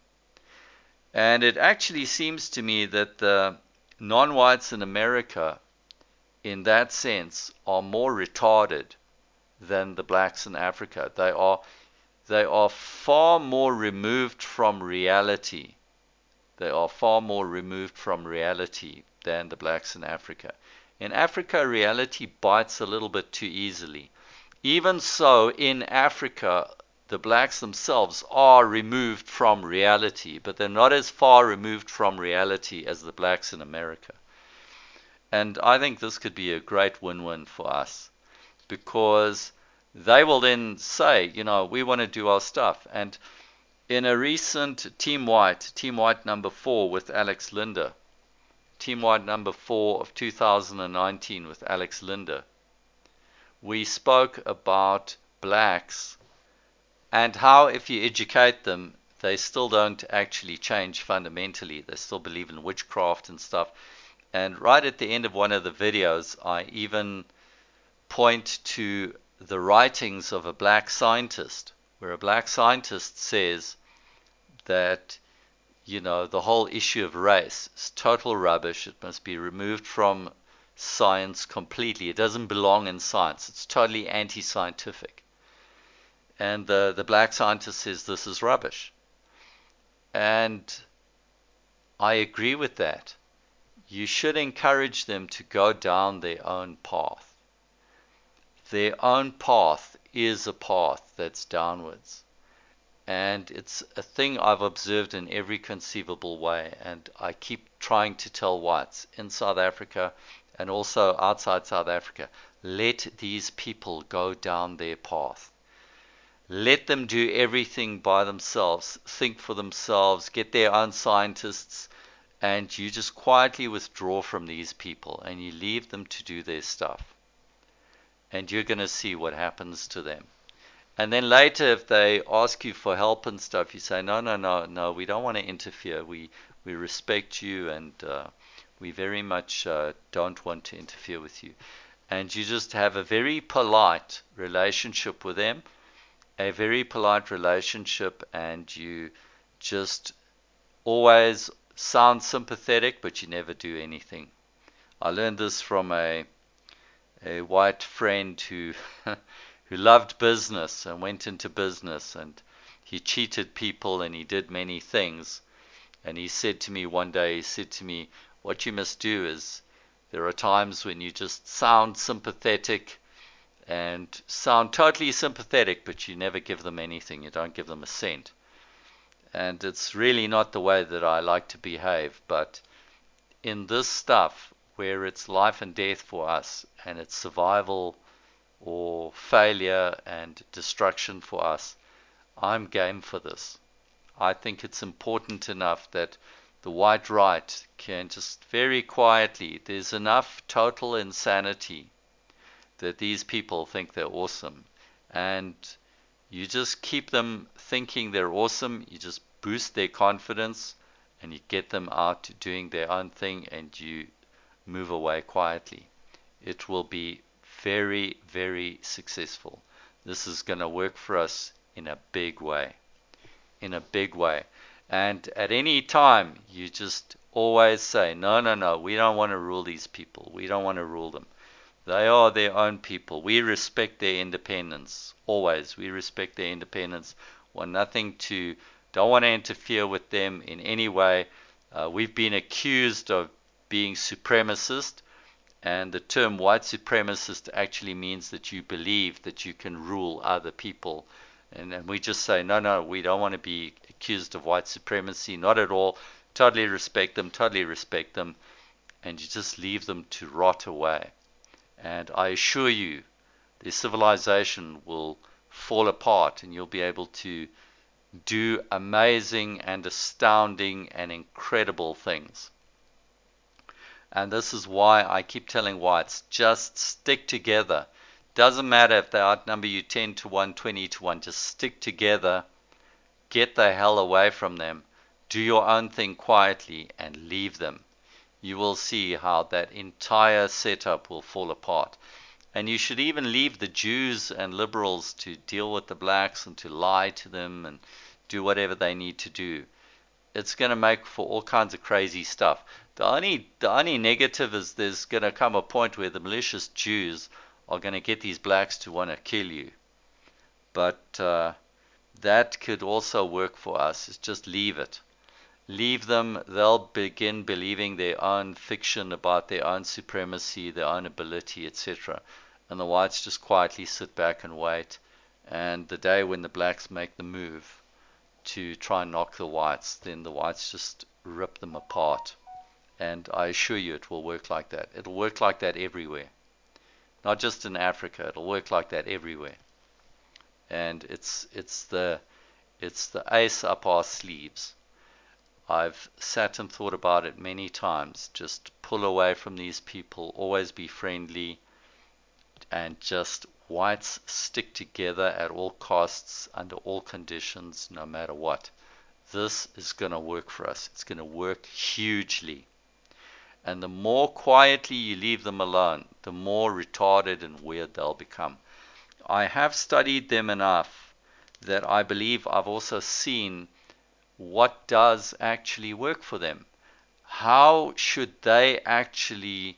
And it actually seems to me that the non-whites in America, in that sense, are more retarded than the blacks in Africa. They are, they are far more removed from reality. They are far more removed from reality than the blacks in Africa. In Africa, reality bites a little bit too easily. Even so, in Africa, the blacks themselves are removed from reality, but they're not as far removed from reality as the blacks in America. And I think this could be a great win-win for us, because they will then say, you know, we want to do our stuff. And in a recent Team White, Team White number four with Alex Linder, Team White number four of two thousand nineteen with Alex Linder, we spoke about blacks and how if you educate them, they still don't actually change fundamentally. They still believe in witchcraft and stuff. And right at the end of one of the videos, I even point to the writings of a black scientist, where a black scientist says that, you know, the whole issue of race is total rubbish. It must be removed from science completely. It doesn't belong in science. It's totally anti-scientific. And the, the black scientist says this is rubbish. And I agree with that. You should encourage them to go down their own path. Their own path is a path that's downwards. And it's a thing I've observed in every conceivable way. And I keep trying to tell whites in South Africa and also outside South Africa, let these people go down their path. Let them do everything by themselves, think for themselves, get their own scientists, and you just quietly withdraw from these people and you leave them to do their stuff. And you're going to see what happens to them. And then later, if they ask you for help and stuff, you say, no, no, no, no, we don't want to interfere. We, we respect you, and uh, we very much uh, don't want to interfere with you. And you just have a very polite relationship with them, a very polite relationship, and you just always sound sympathetic, but you never do anything. I learned this from a a white friend who who loved business and went into business, and he cheated people and he did many things. And he said to me one day, he said to me, what you must do is, there are times when you just sound sympathetic and sound totally sympathetic, but you never give them anything. You don't give them a cent. And it's really not the way that I like to behave. But in this stuff, where it's life and death for us, and it's survival or failure and destruction for us, I'm game for this. I think it's important enough that the white right can just very quietly, there's enough total insanity that these people think they're awesome. And you just keep them thinking they're awesome, you just boost their confidence, and you get them out doing their own thing, and you move away quietly. It will be very, very successful. This is going to work for us in a big way. In a big way. And at any time, you just always say, no, no, no, we don't want to rule these people. We don't want to rule them. They are their own people. We respect their independence. Always. We respect their independence. Want nothing to, don't want to interfere with them in any way. Uh, we've been accused of being supremacist. And the term white supremacist actually means that you believe that you can rule other people. And, and we just say, no, no, we don't want to be accused of white supremacy. Not at all. Totally respect them, totally respect them. And you just leave them to rot away. And I assure you, the civilization will fall apart and you'll be able to do amazing and astounding and incredible things. And this is why I keep telling whites, just stick together. Doesn't matter if they outnumber you ten to one, twenty to one, just stick together. Get the hell away from them. Do your own thing quietly and leave them. You will see how that entire setup will fall apart. And you should even leave the Jews and liberals to deal with the blacks and to lie to them and do whatever they need to do. It's going to make for all kinds of crazy stuff. The only, the only negative is there's going to come a point where the malicious Jews are going to get these blacks to want to kill you. But uh, that could also work for us. Is just leave it. Leave them. They'll begin believing their own fiction about their own supremacy, their own ability, et cetera. And the whites just quietly sit back and wait. And the day when the blacks make the move to try and knock the whites, then the whites just rip them apart. And I assure you it will work like that. It'll work like that everywhere. Not just in Africa, it'll work like that everywhere. And it's it's the it's the ace up our sleeves. I've sat and thought about it many times. Just pull away from these people, always be friendly, and just whites stick together at all costs, under all conditions, no matter what. This is going to work for us. It's going to work hugely. And the more quietly you leave them alone, the more retarded and weird they'll become. I have studied them enough that I believe I've also seen what does actually work for them. How should they actually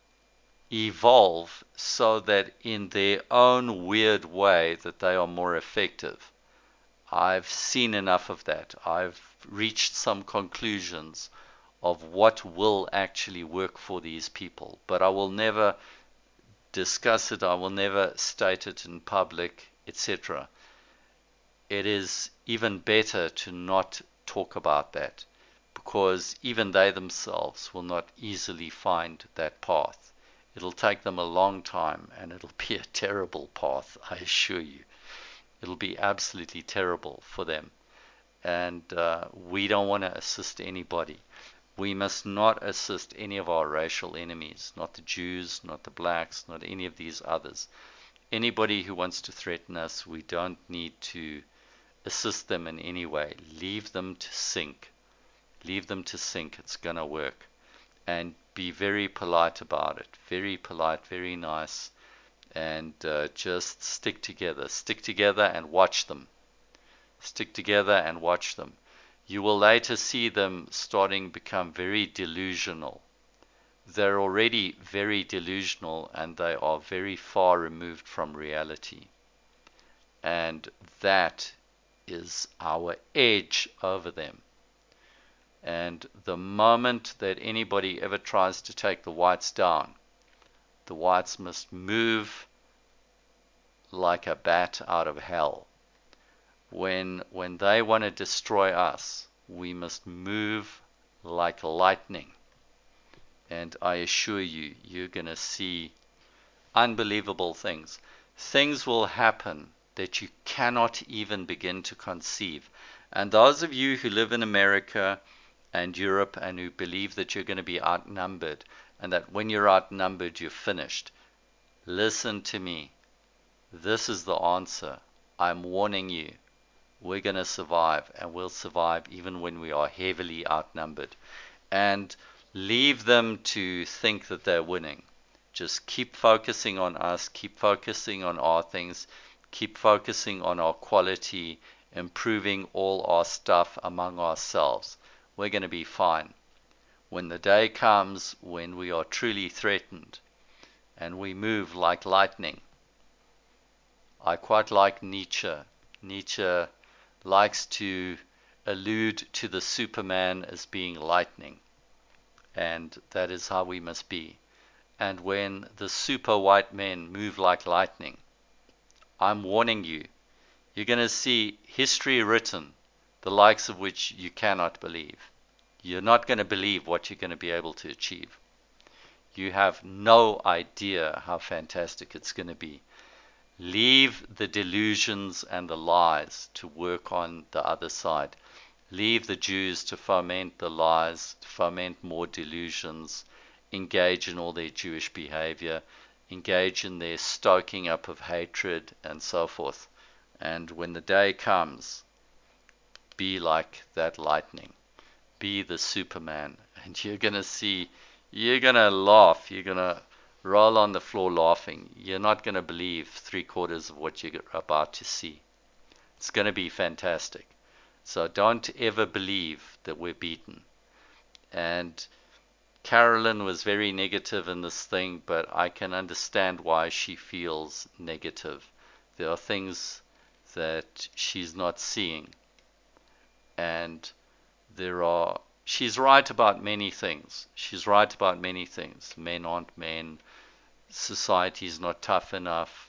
evolve so that in their own weird way that they are more effective? I've seen enough of that. I've reached some conclusions of what will actually work for these people. But I will never discuss it. I will never state it in public, et cetera. It is even better to not talk about that, because even they themselves will not easily find that path. It'll take them a long time, and it'll be a terrible path, I assure you. It'll be absolutely terrible for them. And uh, we don't want to assist anybody. We must not assist any of our racial enemies, not the Jews, not the blacks, not any of these others. Anybody who wants to threaten us, we don't need to assist them in any way. Leave them to sink. Leave them to sink. It's going to work. And be very polite about it. Very polite, very nice. And uh, just stick together. Stick together and watch them. Stick together and watch them. You will later see them starting to become very delusional. They're already very delusional, and they are very far removed from reality. And that is our edge over them. And the moment that anybody ever tries to take the whites down, the whites must move like a bat out of hell. When when they want to destroy us, we must move like lightning. And I assure you, you're going to see unbelievable things. Things will happen that you cannot even begin to conceive. And those of you who live in America and Europe and who believe that you're going to be outnumbered, and that when you're outnumbered, you're finished, listen to me. This is the answer. I'm warning you. We're going to survive, and we'll survive even when we are heavily outnumbered. And leave them to think that they're winning. Just keep focusing on us, keep focusing on our things, keep focusing on our quality, improving all our stuff among ourselves. We're going to be fine. When the day comes when we are truly threatened and we move like lightning. I quite like Nietzsche. Nietzsche likes to allude to the Superman as being lightning. And that is how we must be. And when the super white men move like lightning, I'm warning you, you're going to see history written, the likes of which you cannot believe. You're not going to believe what you're going to be able to achieve. You have no idea how fantastic it's going to be. Leave the delusions and the lies to work on the other side. Leave the Jews to foment the lies, to foment more delusions, engage in all their Jewish behavior, engage in their stoking up of hatred and so forth. And when the day comes, be like that lightning. Be the Superman. And you're going to see, you're going to laugh. You're going to roll on the floor laughing. You're not going to believe three quarters of what you're about to see. It's going to be fantastic. So don't ever believe that we're beaten. And Carolyn was very negative in this thing, but I can understand why she feels negative. There are things that she's not seeing. And there are, she's right about many things. She's right about many things. Men aren't men. Society's not tough enough.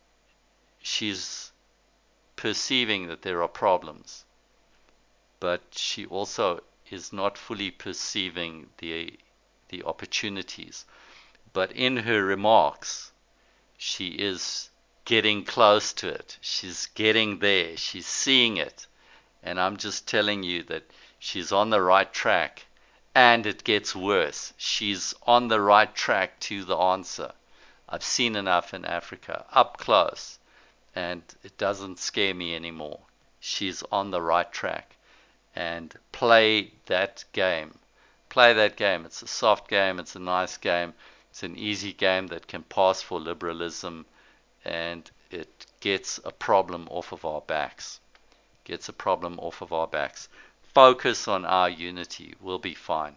She's perceiving that there are problems. But she also is not fully perceiving the the opportunities. But in her remarks, she is getting close to it. She's getting there. She's seeing it. And I'm just telling you that she's on the right track. And it gets worse. She's on the right track to the answer. I've seen enough in Africa, up close. And it doesn't scare me anymore. She's on the right track. And play that game. Play that game. It's a soft game. It's a nice game. It's an easy game that can pass for liberalism, and it gets a problem off of our backs. Gets a problem off of our backs. Focus on our unity. We'll be fine.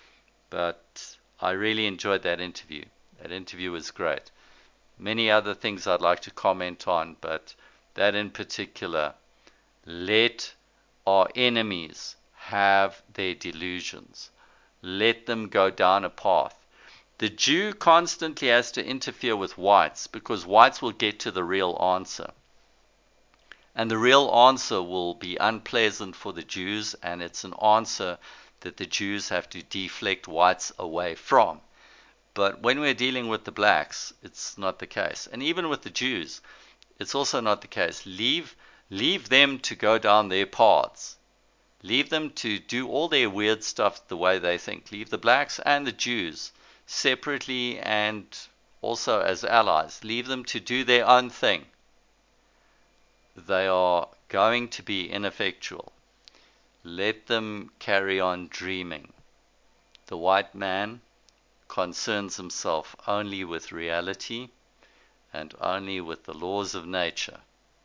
But I really enjoyed that interview. That interview was great. Many other things I'd like to comment on, but that in particular, let our enemies have their delusions. Let them go down a path. The Jew constantly has to interfere with whites because whites will get to the real answer. And the real answer will be unpleasant for the Jews, and it's an answer that the Jews have to deflect whites away from. But when we're dealing with the blacks, it's not the case. And even with the Jews, it's also not the case. Leave Leave them to go down their paths. Leave them to do all their weird stuff the way they think. Leave the blacks and the Jews separately and also as allies. Leave them to do their own thing. They are going to be ineffectual. Let them carry on dreaming. The white man concerns himself only with reality and only with the laws of nature.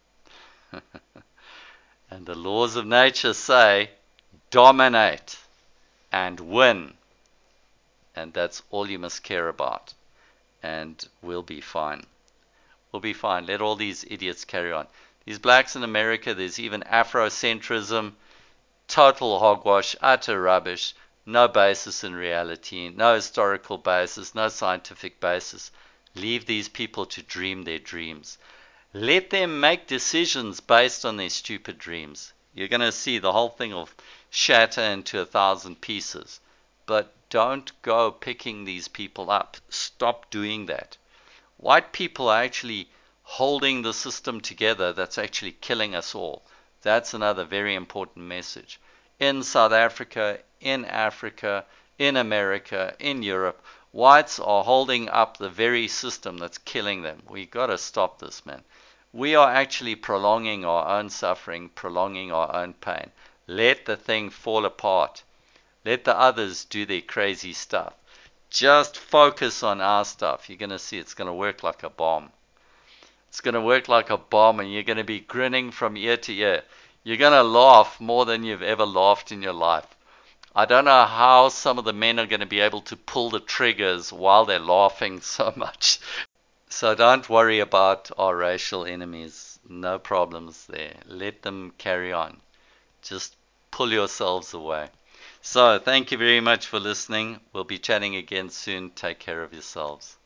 And the laws of nature say, dominate and win. And that's all you must care about. And we'll be fine. We'll be fine. Let all these idiots carry on. These blacks in America, there's even Afrocentrism, total hogwash, utter rubbish, no basis in reality, no historical basis, no scientific basis. Leave these people to dream their dreams. Let them make decisions based on their stupid dreams. You're going to see the whole thing will shatter into a thousand pieces. But don't go picking these people up. Stop doing that. White people are actually holding the system together that's actually killing us all. That's another very important message. In South Africa, in Africa, in America, in Europe, whites are holding up the very system that's killing them. We've got to stop this, man. We are actually prolonging our own suffering, prolonging our own pain. Let the thing fall apart. Let the others do their crazy stuff. Just focus on our stuff. You're going to see it's going to work like a bomb. It's going to work like a bomb, and you're going to be grinning from ear to ear. You're going to laugh more than you've ever laughed in your life. I don't know how some of the men are going to be able to pull the triggers while they're laughing so much. So don't worry about our racial enemies. No problems there. Let them carry on. Just pull yourselves away. So, thank you very much for listening. We'll be chatting again soon. Take care of yourselves.